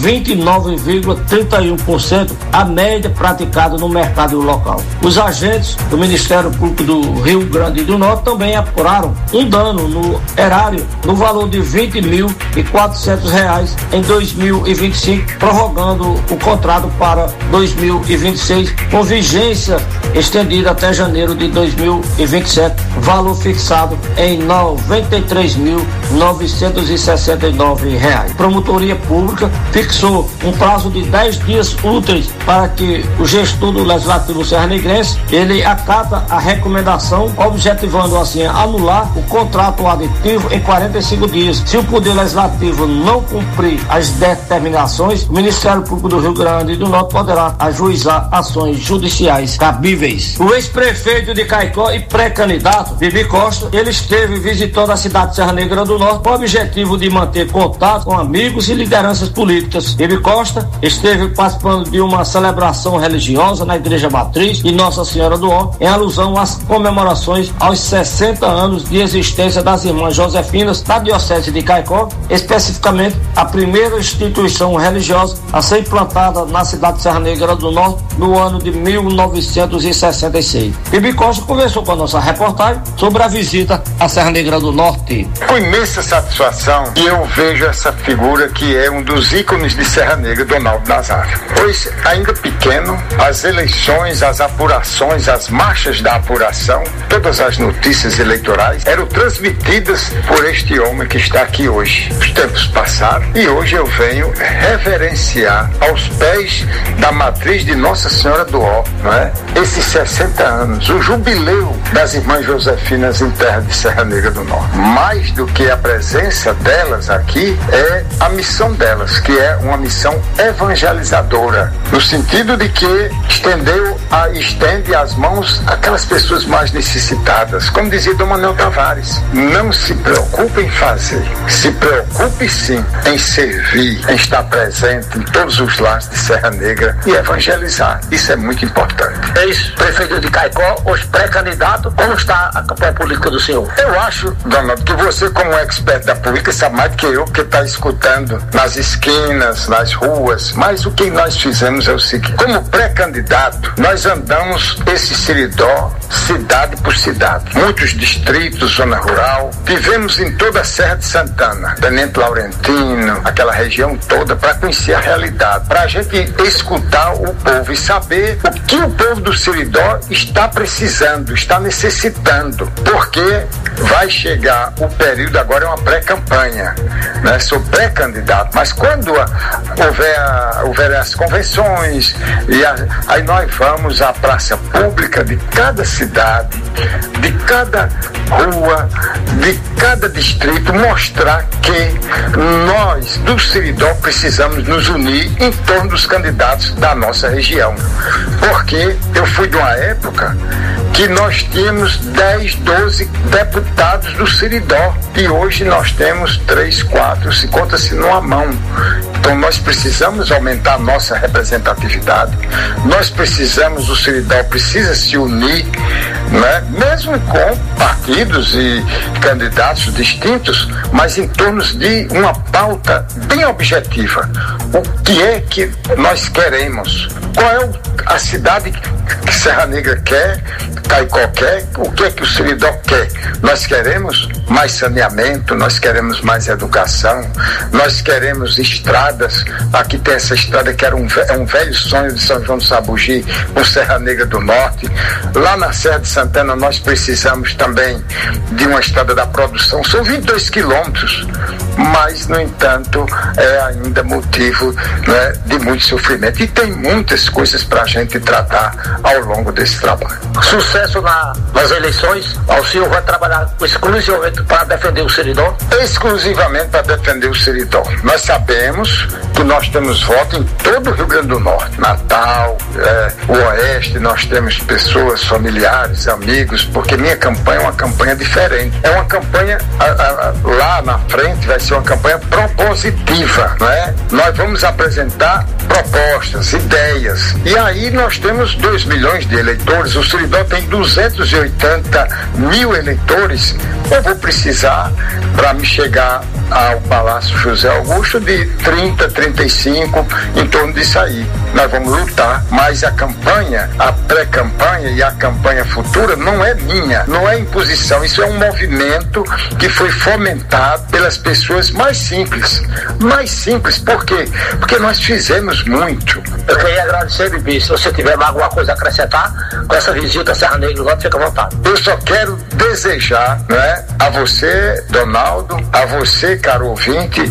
29,31% a média praticada no mercado local. Os agentes do Ministério Público do Rio Grande do Norte também apuraram um dano no erário no valor de R$20.400 em 2025, prorrogando o contrato para 2026, com vigência estendida até janeiro de 2027, valor fixado em R$93.969. Promotoria Pública fixou um prazo de 10 dias úteis para que o gestor do Legislativo serranegrense ele acata a recomendação, objetivando assim anular o contrato aditivo em 45 dias. Se o Poder Legislativo não cumprir as determinações, o Ministério Público do Rio Grande do Norte poderá ajuizar ações judiciais cabíveis. O ex-prefeito de Caicó e pré-candidato, Bibi Costa, ele esteve visitando a cidade de Serra Negra do Norte com o objetivo de manter contato com amigos e lideranças políticas. Bibi Costa esteve participando de uma celebração religiosa na Igreja Matriz de Nossa Senhora do Ó, em alusão às comemorações aos 60 anos de existência das Irmãs Josefinas da Diocese de Caicó, especificamente a primeira instituição religiosa a ser implantada na cidade de Serra Negra do Norte no ano de 1966. Bibi Costa conversou com a nossa reportagem sobre a visita à Serra Negra do Norte. Com imensa satisfação, e eu vejo essa figura que é um dos ícones de Serra Negra, Donaldo Nazário. Pois, ainda pequeno, as eleições, as apurações, as marchas da apuração, todas as notícias eleitorais eram transmitidas por este homem que está aqui hoje. Os tempos passaram e hoje eu venho reverenciar aos pés da matriz de Nossa Senhora do Ó, não é? Esses 60 anos, o jubileu das Irmãs Josefinas em terra de Serra Negra do Norte. Mais do que a presença delas aqui, é a missão delas, que é uma missão evangelizadora, no sentido de que estende as mãos àquelas pessoas mais necessitadas. Como dizia Dom Manuel Tavares, não se preocupe em fazer, se preocupe sim em servir, em estar presente em todos os lares de Serra Negra e evangelizar. Isso é muito importante. Ex-prefeito de Caicó, hoje pré-candidato, como está a campanha política do senhor? Eu acho, Donaldo, que você, como expert da política, sabe mais do que eu, que está escutando nas esquinas, nas ruas, mas o que nós fizemos é o seguinte: como pré-candidato, nós andamos esse Seridó, cidade por cidade, muitos distritos, zona rural, vivemos em toda a Serra de Santana, Tenente Laurentino, aquela região toda, para conhecer a realidade, para a gente escutar o povo e saber o que o povo do Seridó está precisando, está necessitando, porque vai chegar o período, agora é uma pré-campanha, né? Sou pré-candidato, mas quando houver as convenções, aí nós vamos à praça pública de cada cidade, de cada rua, de cada distrito, mostrar que nós do Seridó precisamos nos unir em torno dos candidatos da nossa região, porque eu fui de uma época que nós tínhamos 10, 12 deputados do Seridó e hoje nós temos 3, 4, se conta-se numa mão. Então nós precisamos aumentar a nossa representatividade, nós precisamos, o Seridó precisa se unir, né? Mesmo com partidos e candidatos distintos, mas em torno de uma pauta bem objetiva. O que é que nós queremos? Qual é a cidade que Serra Negra quer, Caicó quer, o que é que o Seridó quer? Nós queremos mais saneamento, nós queremos mais educação, nós queremos estradas. Aqui tem essa estrada que é um velho sonho de São João do Sabugi com Serra Negra do Norte. Lá na Serra de Santana nós precisamos também de uma estrada da produção, são 22 quilômetros, mas no entanto é ainda motivo, né, de muito sofrimento, e tem muitas coisas para a gente tratar ao longo desse trabalho. Sucesso nas eleições, o senhor vai trabalhar exclusivamente para defender o Seridó? Exclusivamente para defender o Seridó. Nós sabemos que nós temos voto em todo o Rio Grande do Norte, Natal, o Oeste, nós temos pessoas, familiares, amigos, porque minha campanha é uma campanha diferente. É uma campanha, lá na frente vai ser uma campanha propositiva, né? Nós vamos apresentar propostas, ideias, e aí nós temos 2 milhões de eleitores, o Seridó tem 280 mil eleitores. Eu vou precisar, para me chegar ao Palácio José Augusto, de 30, 35, em torno disso aí. Nós vamos lutar, mas a campanha, a pré-campanha e a campanha futura não é minha, não é imposição, isso é um movimento que foi fomentado pelas pessoas mais simples. Mais simples, por quê? Porque nós fizemos muito. Eu queria agradecer, Bibi, se você tiver alguma coisa a acrescentar com essa visita a Serra Negra do Norte, fica à vontade. Eu só quero desejar, né, a você, Donaldo, a você, caro ouvinte,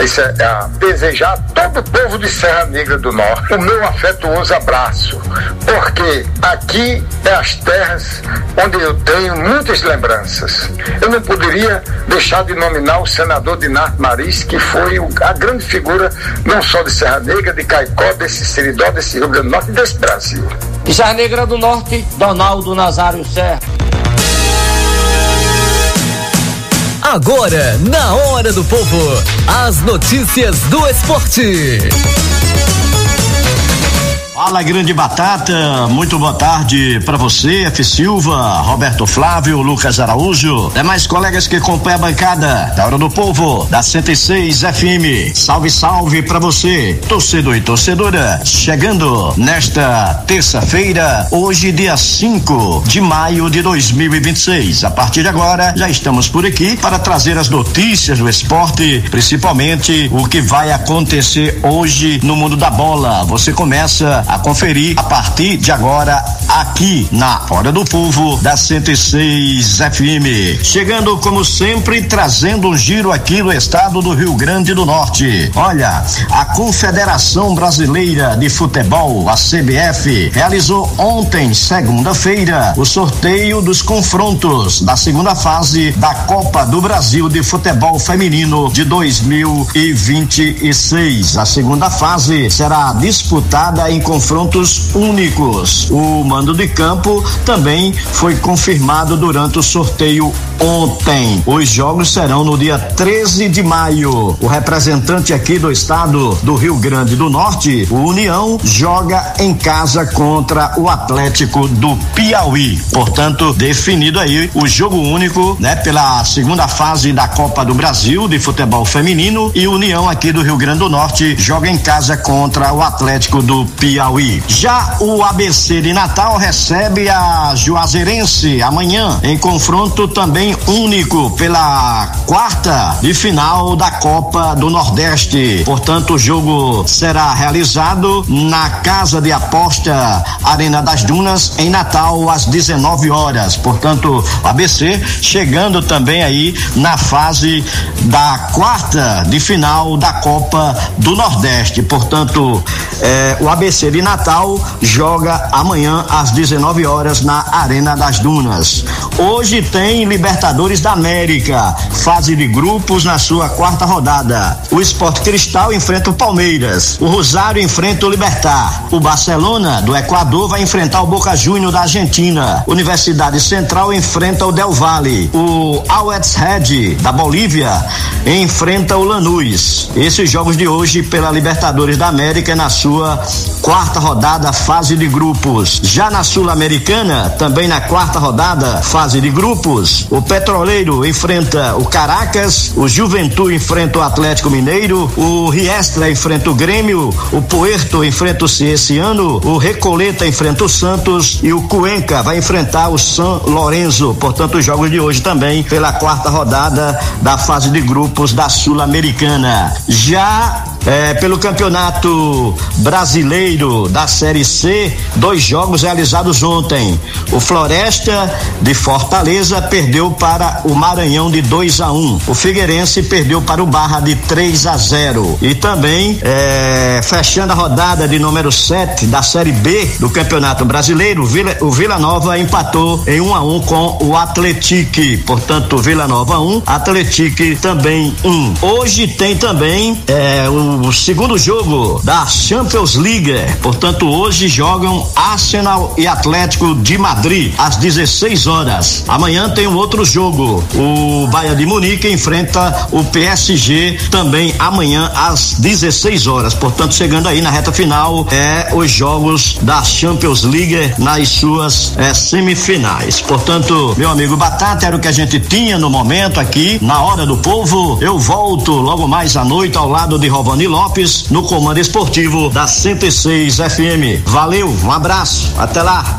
desejar a todo o povo de Serra Negra do Norte o meu afetuoso abraço, porque aqui é as terras onde eu tenho muitas lembranças. Eu não poderia deixar de nominar o senador Dinardo Mariz, que foi a grande figura não só de Serra Negra, de Caicó, desse Seridó, desse Rio Grande do Norte e desse Brasil. De Serra Negra do Norte, Donaldo Nazário Serra. Agora, na Hora do Povo, as notícias do esporte. Fala, grande batata, muito boa tarde para você, F. Silva, Roberto Flávio, Lucas Araújo, demais colegas que acompanham a bancada da Hora do Povo, da 106 FM. Salve, salve para você, torcedor e torcedora, chegando nesta terça-feira, hoje dia 5 de maio de 2026. A partir de agora, já estamos por aqui para trazer as notícias do esporte, principalmente o que vai acontecer hoje no mundo da bola. Você começa a conferir a partir de agora aqui na Hora do Povo da 106 FM. Chegando como sempre, trazendo um giro aqui no estado do Rio Grande do Norte. Olha, a Confederação Brasileira de Futebol, a CBF, realizou ontem, segunda-feira, o sorteio dos confrontos da segunda fase da Copa do Brasil de Futebol Feminino de 2026. A segunda fase será disputada em confrontos únicos. O mando de campo também foi confirmado durante o sorteio ontem. Os jogos serão no dia 13 de maio. O representante aqui do estado do Rio Grande do Norte, o União, joga em casa contra o Atlético do Piauí. Portanto, definido aí o jogo único, né, pela segunda fase da Copa do Brasil de Futebol Feminino, e o União aqui do Rio Grande do Norte joga em casa contra o Atlético do Piauí. Já o ABC de Natal recebe a Juazeirense amanhã, em confronto também também único pela quarta de final da Copa do Nordeste. Portanto, o jogo será realizado na Casa de Aposta Arena das Dunas, em Natal, às 19 horas. Portanto, o ABC chegando também aí na fase da quarta de final da Copa do Nordeste. Portanto, o ABC de Natal joga amanhã às 19 horas na Arena das Dunas. Hoje tem Libertadores da América, fase de grupos na sua quarta rodada. O Sport Cristal enfrenta o Palmeiras, o Rosário enfrenta o Libertad, o Barcelona do Equador vai enfrentar o Boca Juniors da Argentina, Universidade Central enfrenta o Del Valle, o Always Red da Bolívia enfrenta o Lanús. Esses jogos de hoje pela Libertadores da América na sua quarta rodada, fase de grupos. Já na Sul-Americana, também na quarta rodada, fase de grupos, o Petroleiro enfrenta o Caracas, o Juventude enfrenta o Atlético Mineiro, o Riestra enfrenta o Grêmio, o Puerto enfrenta o Cienciano, o Recoleta enfrenta o Santos e o Cuenca vai enfrentar o San Lorenzo. Portanto, os jogos de hoje também pela quarta rodada da fase de grupos da Sul-Americana. Já pelo Campeonato Brasileiro da Série C, 2 jogos realizados ontem. O Floresta de Fortaleza perdeu para o Maranhão de 2-1. O Figueirense perdeu para o Barra de 3-0. E também, fechando a rodada de número 7 da Série B do Campeonato Brasileiro, o Vila Nova empatou em 1-1 com o Atlético. Portanto, Vila Nova 1, Atlético também 1. Hoje tem também o segundo jogo da Champions League. Portanto, hoje jogam Arsenal e Atlético de Madrid às 16 horas. Amanhã tem um outro jogo. O Bayern de Munique enfrenta o PSG também amanhã às 16 horas. Portanto, chegando aí na reta final, os jogos da Champions League nas suas semifinais. Portanto, meu amigo Batata, era o que a gente tinha no momento aqui, na Hora do Povo. Eu volto logo mais à noite ao lado de Rovani Lopes, no comando esportivo da 106 FM. Valeu, um abraço, até lá.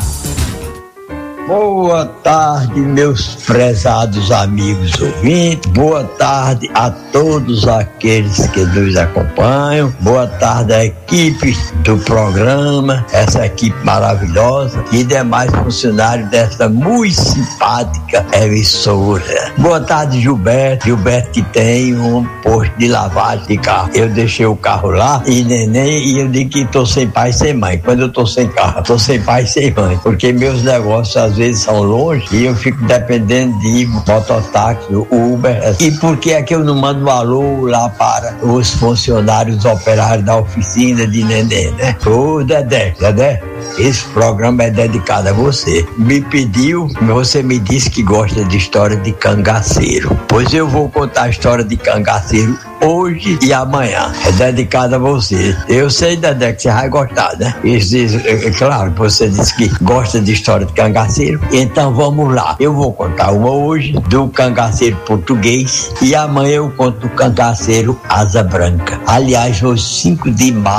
Boa tarde, meus prezados amigos ouvintes. Boa tarde a todos aqueles que nos acompanham. Boa tarde à equipe do programa, essa equipe maravilhosa e demais funcionários dessa muito simpática emissora. Boa tarde, Gilberto. Gilberto que tem um posto de lavagem de carro. Eu deixei o carro lá e neném, e eu digo que tô sem pai e sem mãe. Quando eu tô sem carro, tô sem pai e sem mãe, porque meus negócios às vezes são longe e eu fico dependendo de mototáxi, Uber. E por que é que eu não mando um alô lá para os funcionários operários da oficina de neném, né? Ô Dedé, esse programa é dedicado a você. Me pediu, você me disse que gosta de história de cangaceiro. Pois eu vou contar a história de cangaceiro hoje e amanhã. É dedicado a você. Eu sei, Dedé, que você vai gostar, né? Claro, você disse que gosta de história de cangaceiro. Então vamos lá. Eu vou contar uma hoje do cangaceiro português e amanhã eu conto do cangaceiro asa branca. Aliás, no dia 5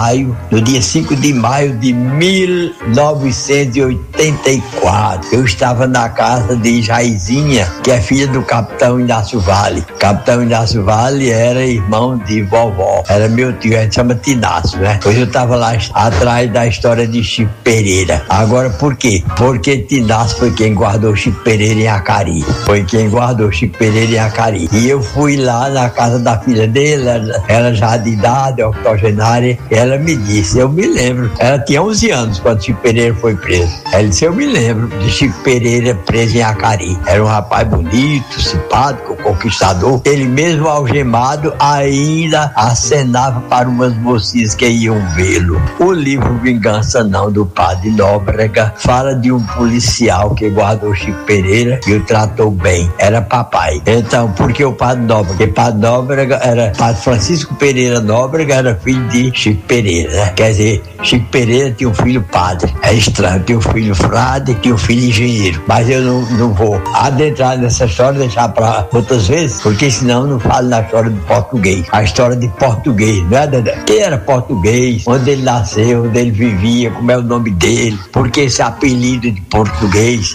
de maio de 1984, eu estava na casa de Jaizinha, que é filha do Capitão Inácio Vale. Capitão Inácio Vale era irmão de vovó, era meu tio, a gente chama Tinácio, né? Pois eu estava lá atrás da história de Chico Pereira. Agora, por quê? Porque Tinácio foi quem guardou Chico Pereira em Acari. E eu fui lá na casa da filha dele, ela já de idade, octogenária, e ela me disse, eu me lembro, ela tinha 11 anos quando Chico Pereira foi preso. Ela disse, eu me lembro de Chico Pereira preso em Acari. Era um rapaz bonito, simpático, conquistador. Ele mesmo algemado ainda acenava para umas mocinhas que iam vê-lo. O livro Vingança Não, do Padre Nóbrega, fala de um policial que guardou Chico Pereira e o tratou bem. Era papai. Então, por que o Padre Nóbrega? Porque Padre Nóbrega era Padre Francisco Pereira Nóbrega, era filho de Chico Pereira, né? Quer dizer, Chico Pereira tinha um filho padre. padre. É estranho, tinha um filho frade, tinha um filho engenheiro, mas eu não vou adentrar nessa história, deixar para outras vezes, porque senão eu não falo na história de português. A história de português, não é, Dedé? Quem era português, onde ele nasceu, onde ele vivia, como é o nome dele, porque esse apelido de português,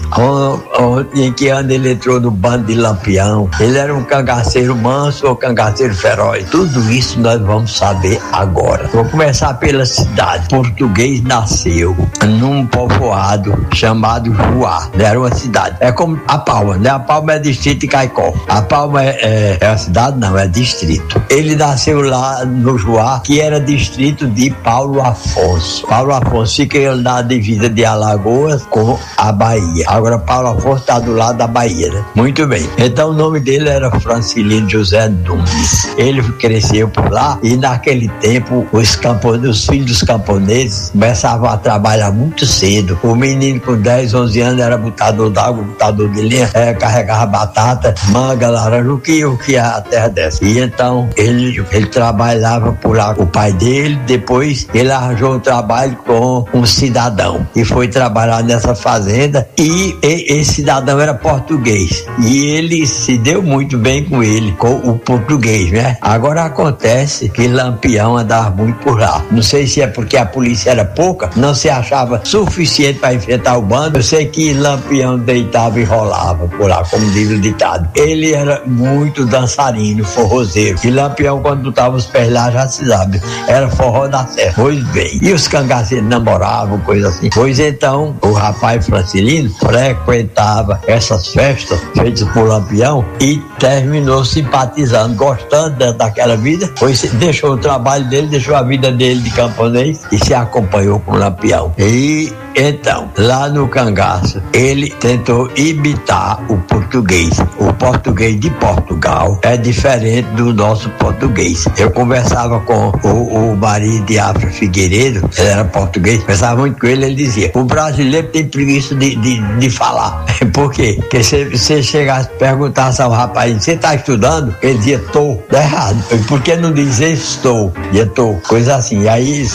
em que ano ele entrou no bando de Lampião, ele era um cangaceiro manso ou cangaceiro feroz. Tudo isso nós vamos saber agora. Vou começar pela cidade. Português nasceu num povoado chamado Juá. Era uma cidade. É como a Palma, né? A Palma é distrito de Caicó. A Palma é a cidade? Não, é distrito. Ele nasceu lá no Juá, que era distrito de Paulo Afonso. Paulo Afonso fica na divisa de Alagoas com a Bahia. Agora Paulo Afonso está do lado da Bahia, né? Muito bem. Então o nome dele era Francilino José Nunes. Ele cresceu por lá e naquele tempo os filhos dos camponeses começavam a trabalhar muito cedo. O menino com 10, 11 anos era botador d'água, botador de linha, carregava batata, manga, laranja, o que a terra desce. E então ele trabalhava por lá com o pai dele, depois ele arranjou um trabalho com um cidadão e foi trabalhar nessa fazenda e esse cidadão era português e ele se deu muito bem com ele, com o português, né? Agora acontece que Lampião andava muito por lá. Não sei se é porque a polícia era pouca, não se achava suficiente para enfrentar o bando. Eu sei que Lampião deitava e rolava por lá, como diz o ditado. Ele era muito dançarino, forrozeiro. E Lampião, quando botava os pés lá, já se sabe, era forró da serra. Pois bem. E os cangaceiros namoravam, coisa assim. Pois então, o rapaz Francilino frequentava essas festas feitas por Lampião e terminou simpatizando, gostando daquela vida, pois deixou o trabalho dele, deixou a vida dele de camponês e se acompanhou com Lampião. E então, lá no cangaço, ele tentou imitar o português. O português de Portugal é diferente do nosso português. Eu conversava com o marido de Afra Figueiredo, ele era português, conversava muito com ele dizia, o brasileiro tem preguiça de falar. Por quê? Porque se você chegasse e perguntasse ao rapaz, você está estudando? Ele dizia, tô. Tá errado. Por que não dizer estou? Dizia, tô. Coisa assim. E aí,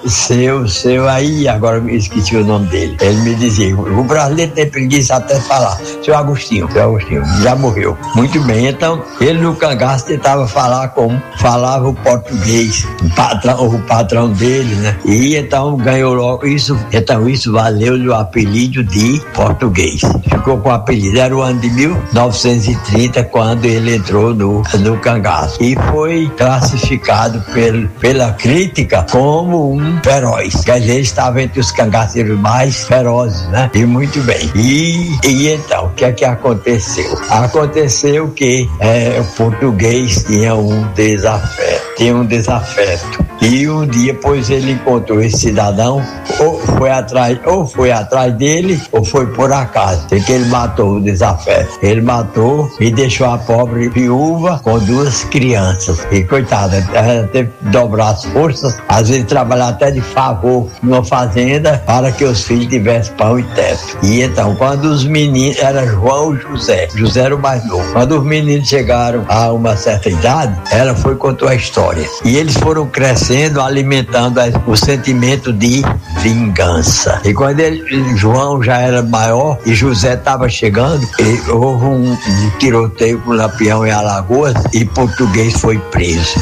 seu aí, agora eu esqueci o nome dele. Ele me dizia, o brasileiro tem preguiça até de falar. Seu Agostinho, já morreu. Muito bem, então, ele no cangaço tentava falar como falava o português, o patrão dele, né? E então ganhou logo isso. Então isso valeu-lhe o apelido de português. Ficou com o apelido. Era o ano de 1930, quando ele entrou no cangaço. E foi classificado pela crítica como um feroz. Quer dizer, ele estava entre os cangaceiros mais ferozes, né? E muito bem. E então, o que é que aconteceu? Aconteceu que o português tinha um desafeto. E um dia, pois, ele encontrou esse cidadão, ou foi atrás dele, ou foi por acaso. Porque ele matou o desafeto. Ele matou e deixou a pobre viúva com 2 crianças. E coitada, ela teve que dobrar as forças, às vezes trabalhar até de favor numa fazenda para que os filhos tivessem pão e teto. E então, quando os meninos, era João e José era o mais novo. Quando os meninos chegaram a uma certa idade, ela foi e contou a história. E eles foram crescendo, alimentando o sentimento de vingança. E quando João já era maior e José estava chegando, houve um tiroteio com Lampião em Alagoas e português foi preso.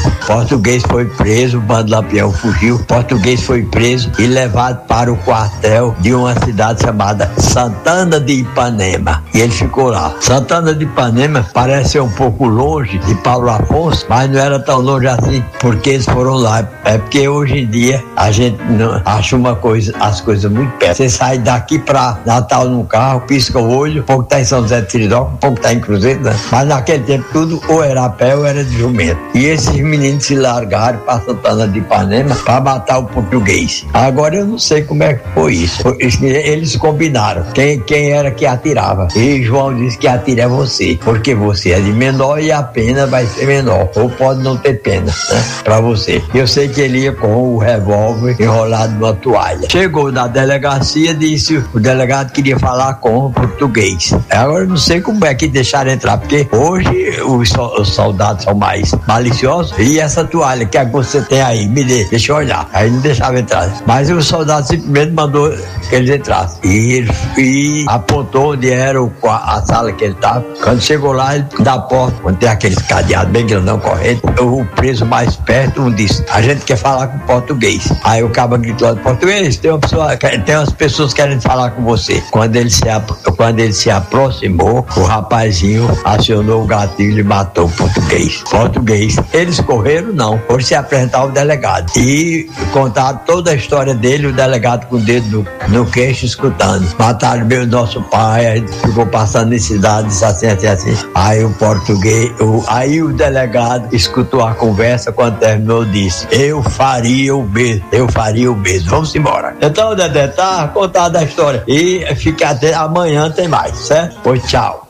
O bando Lampião fugiu, português foi preso e levado para o quartel de uma cidade chamada Santana de Ipanema. E ele ficou lá. Santana de Ipanema parece ser um pouco longe de Paulo Afonso, mas não era tão longe assim, porque eles foram lá. É porque hoje em dia a gente não acha as coisas muito perto. Você sai daqui pra Natal num carro, pisca o olho, um pouco tá em São José de Tridópolis, um pouco tá em Cruzeiro, né? Mas naquele tempo tudo ou era a pé ou era de jumento. E esses meninos se largaram pra Santana de Ipanema pra matar o português. Agora eu não sei como é que foi isso. Eles combinaram quem era que atirava. E João disse que atira é você, porque você é de menor e a pena vai ser menor. Ou pode não ter pena, né? Pra você. Eu sei que que ele ia com o revólver enrolado numa toalha. Chegou na delegacia, disse o delegado queria falar com o português. Agora eu não sei como é que deixaram entrar, porque hoje os soldados são mais maliciosos. E essa toalha que você tem aí, me deixa eu olhar. Aí não deixava entrar. Mas o soldado simplesmente mandou que eles entrassem. E apontou onde era a sala que ele estava. Quando chegou lá, ele da porta, onde tem aqueles cadeados bem grandão correndo, o preso mais perto disse: a gente quer falar com o português. Aí o cabo gritou: português, tem umas pessoas querendo falar com você. Quando ele se aproximou, o rapazinho acionou o gatilho e matou o português. Eles correram, não, foram se apresentar ao delegado e contaram toda a história dele, o delegado com o dedo no queixo escutando. Mataram nosso pai, aí ficou passando necessidades assim. Aí aí o delegado escutou a conversa, quando terminou disse: eu faria o mesmo. Vamos embora. Então, Dedé, tá contada a história e fica até amanhã, tem mais, certo? Pois tchau.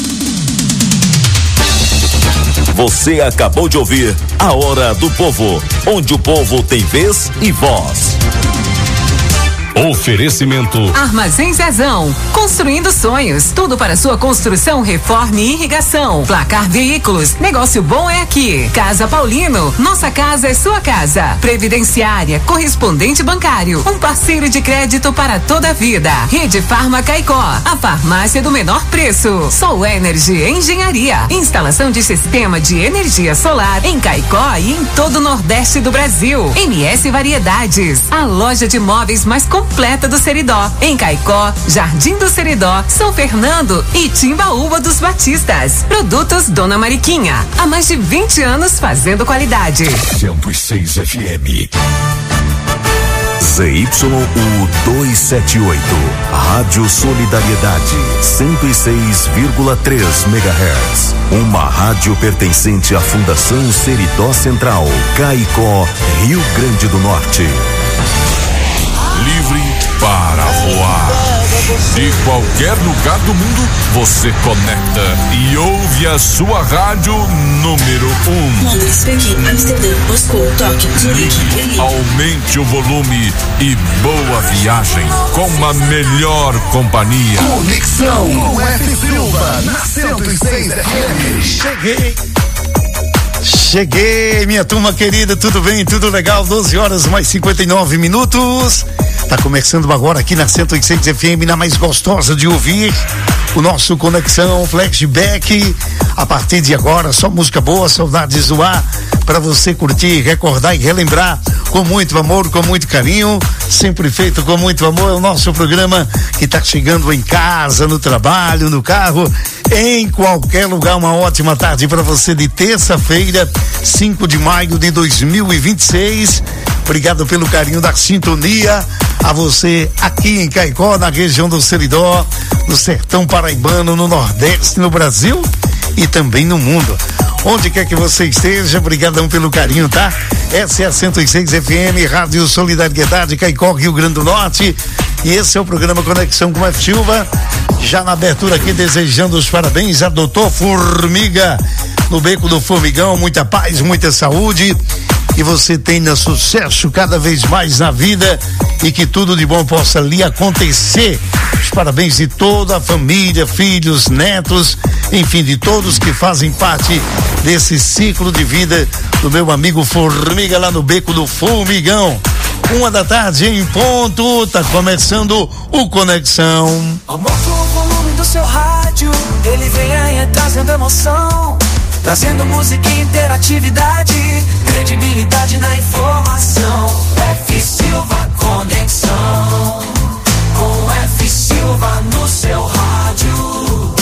Você acabou de ouvir A Hora do Povo, onde o povo tem vez e voz. Oferecimento Armazém Zezão, construindo sonhos, tudo para sua construção, reforma e irrigação. Placar Veículos, negócio bom é aqui. Casa Paulino, nossa casa é sua casa. Previdenciária, correspondente bancário, um parceiro de crédito para toda a vida. Rede Farma Caicó, a farmácia do menor preço. Sol Energy Engenharia, instalação de sistema de energia solar em Caicó e em todo o Nordeste do Brasil. MS Variedades, a loja de móveis mais completa do Seridó, em Caicó, Jardim do Seridó, São Fernando e Timbaúba dos Batistas. Produtos Dona Mariquinha, há mais de 20 anos fazendo qualidade. 106 FM. ZYU 278, Rádio Solidariedade, 106,3 MHz. Uma rádio pertencente à Fundação Seridó Central, Caicó, Rio Grande do Norte. Livre para voar. De qualquer lugar do mundo, você conecta e ouve a sua rádio número 1. Londres, Pequim, Amsterdã, Moscou, Tóquio, Zurique. Aumente o volume e boa viagem com a melhor companhia. Conexão com F. Silva na 106 FM. Cheguei, minha turma querida, tudo bem, tudo legal? 12 horas mais 59 minutos. Tá começando agora aqui na 106 FM, na mais gostosa de ouvir, o nosso Conexão Flashback. A partir de agora, só música boa, saudades do ar, para você curtir, recordar e relembrar com muito amor, com muito carinho, sempre feito com muito amor. É o nosso programa que tá chegando em casa, no trabalho, no carro, em qualquer lugar. Uma ótima tarde para você de terça-feira, 5 de maio de 2026. Obrigado pelo carinho da sintonia. A você aqui em Caicó, na região do Seridó, no sertão paraibano, no Nordeste, no Brasil e também no mundo. Onde quer que você esteja, obrigadão pelo carinho, tá? Essa é a 106 FM, Rádio Solidariedade, Caicó, Rio Grande do Norte. E esse é o programa Conexão com F. Silva. Já na abertura aqui, desejando os parabéns a Doutor Formiga, no Beco do Formigão. Muita paz, muita saúde. Que você tenha sucesso cada vez mais na vida e que tudo de bom possa lhe acontecer. Os parabéns de toda a família, filhos, netos, enfim, de todos que fazem parte desse ciclo de vida do meu amigo Formiga lá no Beco do Formigão. 1 da tarde em ponto, tá começando o Conexão. Aumenta o volume do seu rádio, ele vem aí trazendo emoção, trazendo música e interatividade, credibilidade na informação. F. Silva Conexão, com F. Silva no seu rádio,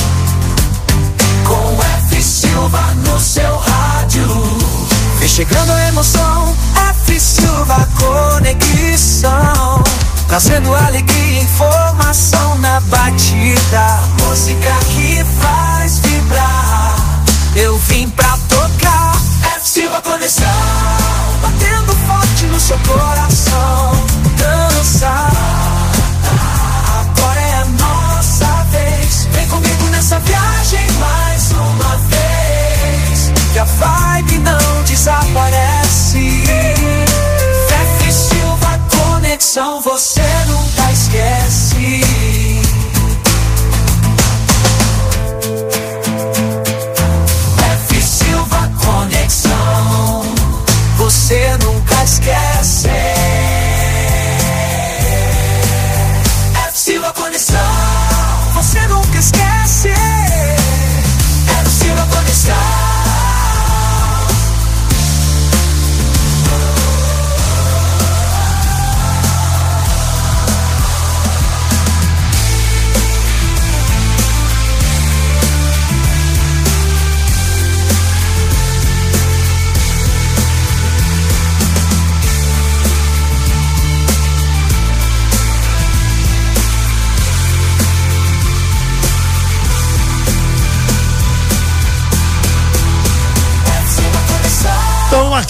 com F. Silva no seu rádio. Vem chegando a emoção, F. Silva Conexão, trazendo alegria e informação na batida, música que faz vibrar. Eu vim pra tocar F. Silva Conexão, batendo forte no seu coração. Dançar, agora é a nossa vez. Vem comigo nessa viagem mais uma vez, que a vibe não desaparece.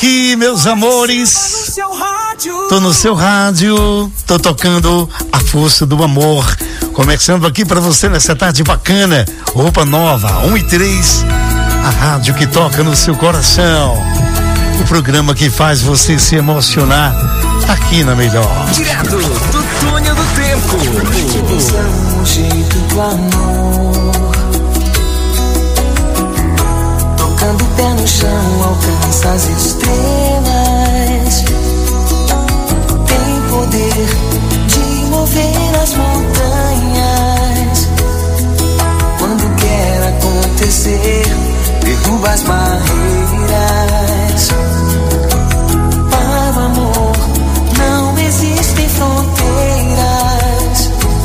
aqui, meus amores. Tô no seu rádio, tô tocando a força do amor. Começando aqui pra você nessa tarde bacana. Roupa nova, 1 e 3. A rádio que toca no seu coração. O programa que faz você se emocionar aqui na Melhor. Direto do túnel do tempo. O jeito do amor. Tocando o pé no chão, alcança as estrelas. Tem poder de mover as montanhas. Quando quer acontecer, derruba as barreiras.